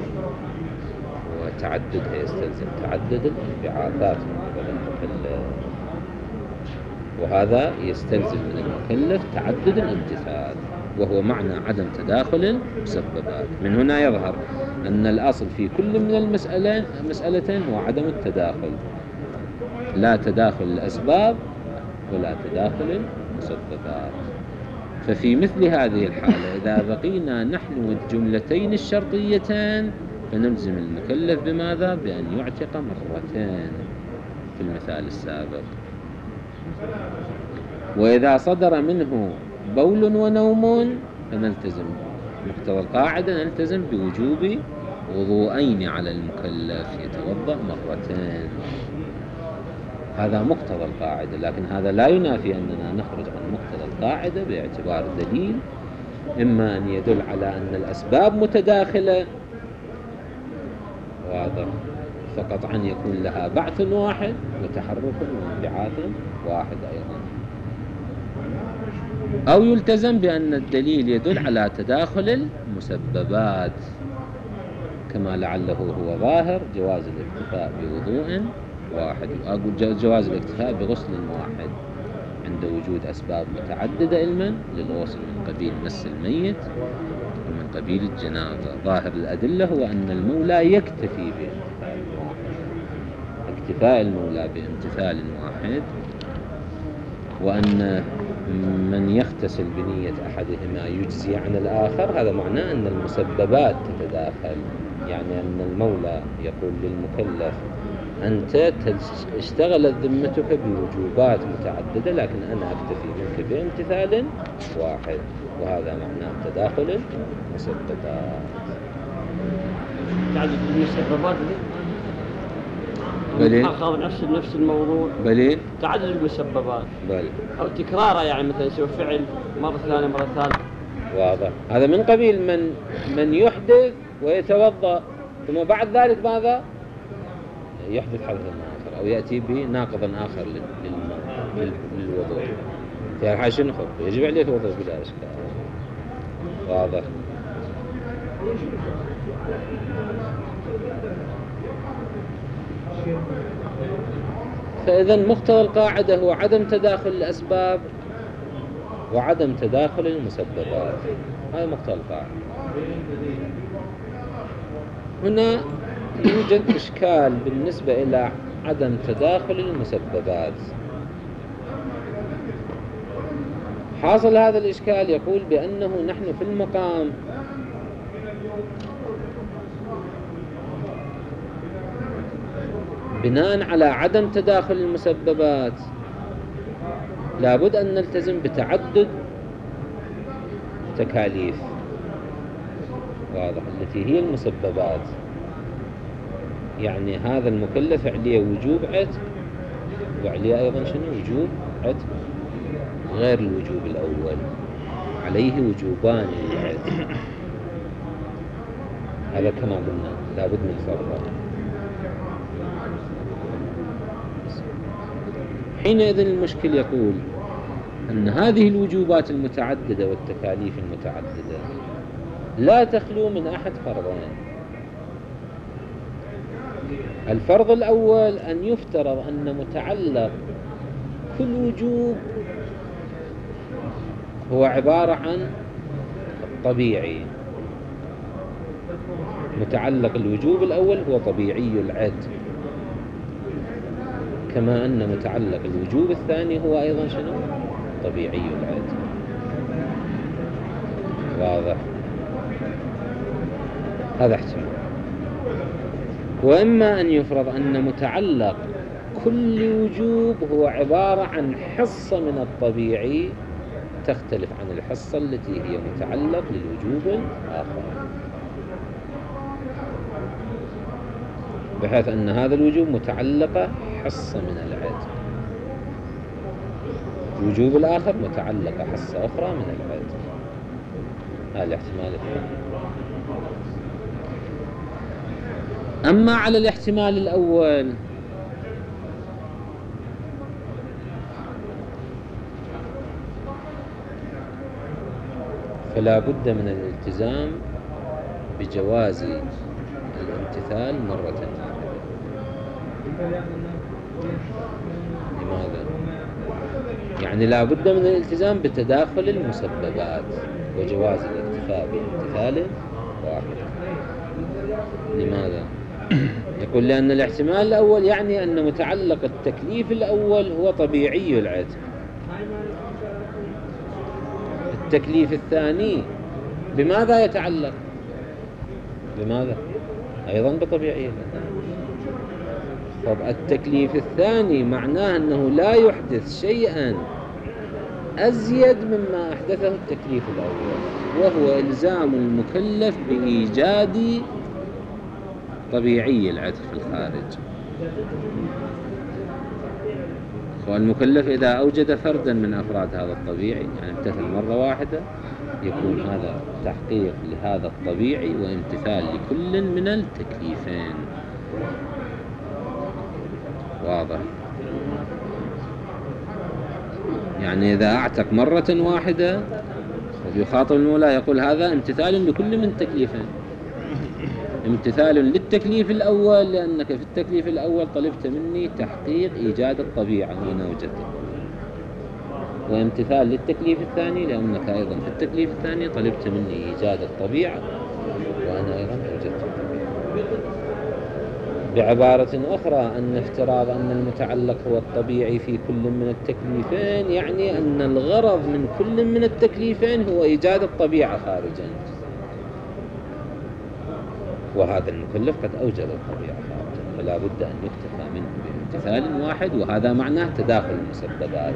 وتعددها يستلزم تعدد الانبعاثات من قبل المكلف، وهذا يستلزم من المكلف تعدد الامتثال، وهو معنى عدم تداخل المسببات. من هنا يظهر أن الأصل في كل من المسألتين مسألتين هو عدم التداخل، لا تداخل الأسباب ولا تداخل المسببات. ففي مثل هذه الحالة إذا بقينا نحن الجملتين الشرطيتان فنلزم المكلف بماذا؟ بأن يعتق مرتين في المثال السابق. وإذا صدر منه بول ونوم فنلتزم مقتضى القاعدة، نلتزم بوجوب وضوءين على المكلف، يتوضأ مرتين. هذا مقتضى القاعدة، لكن هذا لا ينافي أننا نخرج عن مقتضى القاعدة باعتبار دليل إما أن يدل على أن الأسباب متداخلة، واضح، فقطعا يكون لها بعث واحد وتحرك وانبعاث واحد أيضا، أو يلتزم بأن الدليل يدل على تداخل المسببات كما لعله هو ظاهر جواز الاكتفاء بوضوء واحد، أقول جواز الاكتفاء بغسل واحد عند وجود أسباب متعددة علما للغسل من قبيل مس الميت ومن قبيل الجنازة. ظاهر الأدلة هو أن المولى يكتفي بامتثال واحد، اكتفاء المولى بامتثال واحد، وأن من يغتسل بنية أحدهما يجزي عن الآخر. هذا معناه أن المسببات تتداخل، يعني أن المولى يقول للمكلف أنت اشتغلت ذمتك بوجوبات متعددة لكن أنا أكتفي منك بامتثال واحد، وهذا معناه تداخل المسببات. تعدد المسببات بلي أخذ نفس نفس الموضوع. بلي تعدد المسببات بلي أو تكراره، يعني مثلا يسوي فعل مرة ثانية مرة ثالثة. واضح. هذا من قبيل من من يحدث ويتوضأ ثم بعد ذلك ماذا؟ يحدث حدثا آخر أو يأتي بناقضا آخر للوضوء. في هالحال شنو نخف؟ يجب عليه الوضوء بلا إشكال. واضح. فإذا مقتضى القاعدة هو عدم تداخل الأسباب وعدم تداخل المسببات. هذا مقتضى القاعدة. هنا يوجد إشكال بالنسبة إلى عدم تداخل المسببات. حاصل هذا الإشكال يقول بأنه نحن في المقام بناء على عدم تداخل المسببات لابد أن نلتزم بتعدد تكاليف، واضح، التي هي المسببات. يعني هذا المكلف عليه وجوب عتق وعليه أيضا شنو؟ وجوب عتق غير الوجوب الأول، عليه وجوبان للعتق. هذا كما قلنا لابد من فرق. حينئذ المشكل يقول أن هذه الوجوبات المتعددة والتكاليف المتعددة لا تخلو من أحد فرضين. الفرض الأول أن يفترض أن متعلق كل وجوب هو عبارة عن الطبيعي. متعلق الوجوب الأول هو طبيعي العد، كما أن متعلق الوجوب الثاني هو أيضا شنو؟ طبيعي العد. واضح؟ هذا احتمال. وإما أن يفرض أن متعلق كل وجوب هو عبارة عن حصة من الطبيعي تختلف عن الحصة التي هي متعلق للوجوب الآخر، بحيث أن هذا الوجوب متعلقة حصة من العد، الوجوب الآخر متعلقة حصة أخرى من العد. هذا الاحتمال الثاني. أما على الاحتمال الأول فلا بد من الالتزام بجواز الامتثال مرة واحدة. لماذا؟ يعني لا بد من الالتزام بتداخل المسببات وجواز الاكتفاء بامتثال واحد. لماذا؟ يقول لأن الاحتمال الأول يعني أن متعلق التكليف الأول هو طبيعي العد، التكليف الثاني بماذا يتعلق؟ بماذا؟ أيضا بطبيعي العد. طب التكليف الثاني معناه أنه لا يحدث شيئا أزيد مما أحدثه التكليف الأول، وهو إلزام المكلف بإيجاد طبيعي العد في الخارج. والمكلف إذا أوجد فردا من أفراد هذا الطبيعي، يعني امتثل مرة واحدة، يكون هذا تحقيق لهذا الطبيعي وامتثال لكل من التكليفين. واضح؟ يعني إذا أعتق مرة واحدة ويخاطب المولى يقول هذا امتثال لكل من التكليفين، امتثال للتكليف الأول لأنك في التكليف الأول طلبت مني تحقيق إيجاد الطبيعة وأنا وجدته، وامتثال للتكليف الثاني لأنك أيضا في التكليف الثاني طلبت مني إيجاد الطبيعة وأنا أيضا وجدته. بعبارة أخرى أن افتراض أن المتعلق هو الطبيعي في كل من التكليفين يعني أن الغرض من كل من التكليفين هو إيجاد الطبيعة خارجا، وهذا المكلف قد أوجد الطبيعة خارجا، فلا بد أن يكتفى منه بامتثال واحد، وهذا معناه تداخل المسببات.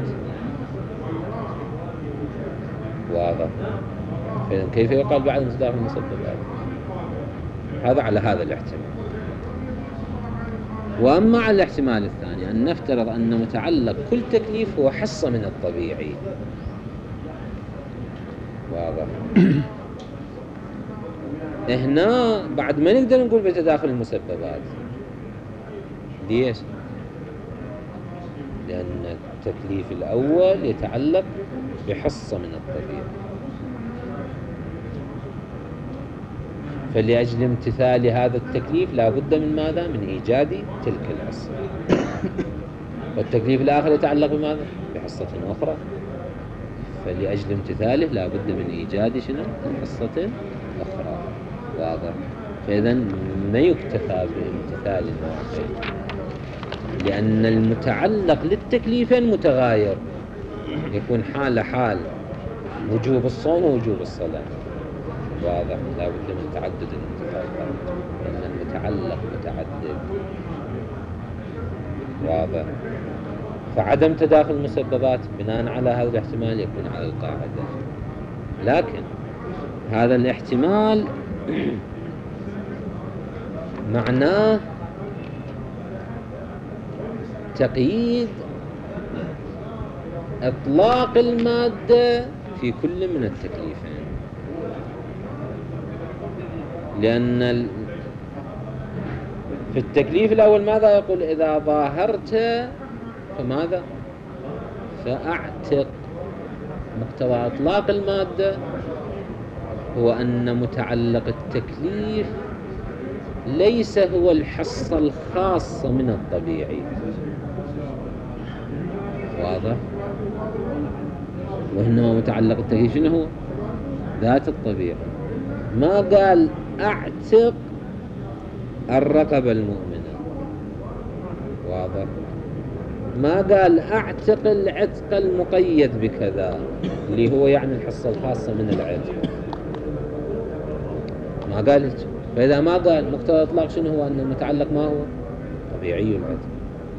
واضح؟ فإذن كيف يقال بعد تداخل المسببات؟ هذا على هذا الاحتمال. وأما على الاحتمال الثاني أن نفترض أن متعلق كل تكليف هو حصة من الطبيعي. واضح؟ هنا بعد ما نقدر نقول بتداخل المسببات. ليش؟ لأن التكليف الأول يتعلق بحصة من الطبيعي، فلأجل امتثال هذا التكليف لا بد من ماذا؟ من إيجاد تلك الحصة. والتكليف الآخر يتعلق بماذا؟ بحصة أخرى، فلأجل امتثاله لا بد من إيجاد شنو؟ حصة أخرى. واضح؟ فإذا ما يكتفى بامتثال واحد، لأن المتعلق للتكليفين متغاير، يكون حال حال وجوب الصوم ووجوب الصلاة. واضح؟ لا بد من تعدد الامتثال لأن المتعلق متعدد. واضح؟ فعدم تداخل المسببات بناء على هذا الاحتمال يكون على القاعدة، لكن هذا الاحتمال معناه تقييد إطلاق المادة في كل من التكليفين. لأن ال... في التكليف الأول ماذا يقول؟ إذا ظاهرت فماذا؟ فأعتق. مقتضى إطلاق المادة هو أن متعلق التكليف ليس هو الحصة الخاصة من الطبيعي. واضح؟ وإنما متعلق التكليف شنو هو؟ ذات الطبيعة. ما قال أعتق الرقبة المؤمنة، واضح؟ ما قال أعتق العتق المقيد بكذا اللي هو يعني الحصة الخاصة من العتق، ما قال. فإذا ما قال مقتضى إطلاق شنو هو؟ أن المتعلق ما هو؟ طبيعي العتق.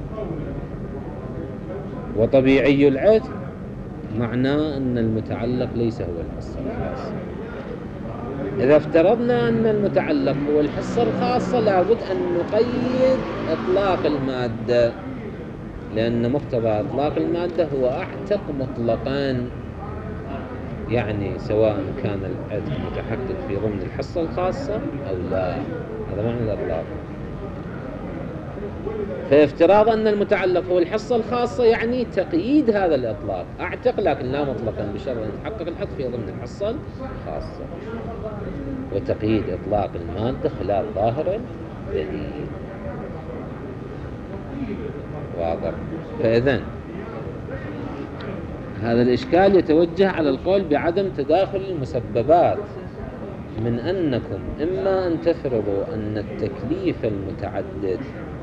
وطبيعي العتق معناه أن المتعلق ليس هو الحصة الخاصة. إذا افترضنا أن المتعلق هو الحصة الخاصة لابد أن نقيد إطلاق المادة، لأن مقتضى إطلاق المادة هو أعتق مطلقا، يعني سواء كان العتق متحقق في ضمن الحصة الخاصة أو لا. هذا معنى الإطلاق. فافتراض أن المتعلق هو الحصة الخاصة يعني تقييد هذا الإطلاق، أعتق لكن لا مطلقا بشرط أن يتحقق الحق في ضمن الحصة الخاصة. وتقييد إطلاق المادة خلاف ظاهر الدليل. واضح؟ فإذن هذا الإشكال يتوجه على القول بعدم تداخل المسببات، من أنكم إما أن تفرضوا أن التكليف المتعدد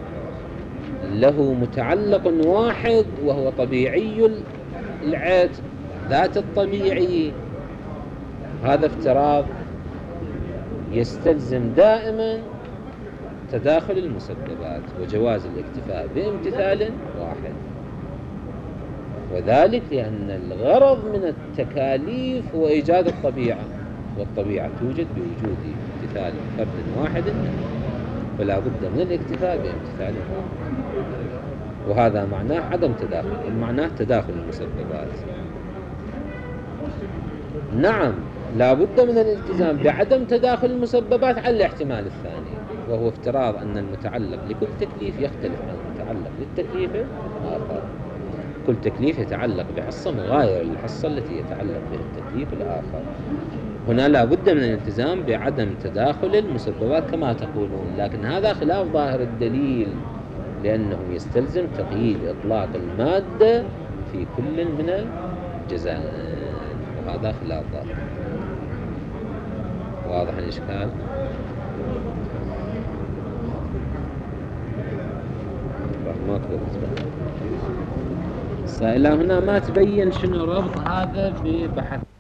له متعلق واحد وهو طبيعي العتق ذات الطبيعي. هذا افتراض يستلزم دائما تداخل المسببات وجواز الاكتفاء بامتثال واحد، وذلك لأن الغرض من التكاليف هو إيجاد الطبيعة، والطبيعة توجد بوجود امتثال فرد واحد منه، فلا بد من الاكتفاء بامتثال واحد. وهذا معناه عدم تداخل، معناه تداخل المسببات. نعم لا بد من الالتزام بعدم تداخل المسببات على الاحتمال الثاني، وهو افتراض أن المتعلق لكل تكليف يختلف عن المتعلق للتكليف الآخر. كل تكليف يتعلق بحصة مغايرة للحصة التي يتعلق بها التكليف الآخر. هنا لا بد من الالتزام بعدم تداخل المسببات كما تقولون، لكن هذا خلاف ظاهر الدليل، لأنه يستلزم تقييد إطلاق المادة في كل من الجزائين، وهذا خلاف ظاهر. واضح الإشكال؟ ماكو السائلة هنا ما تبين شنو ربط هذا ببحث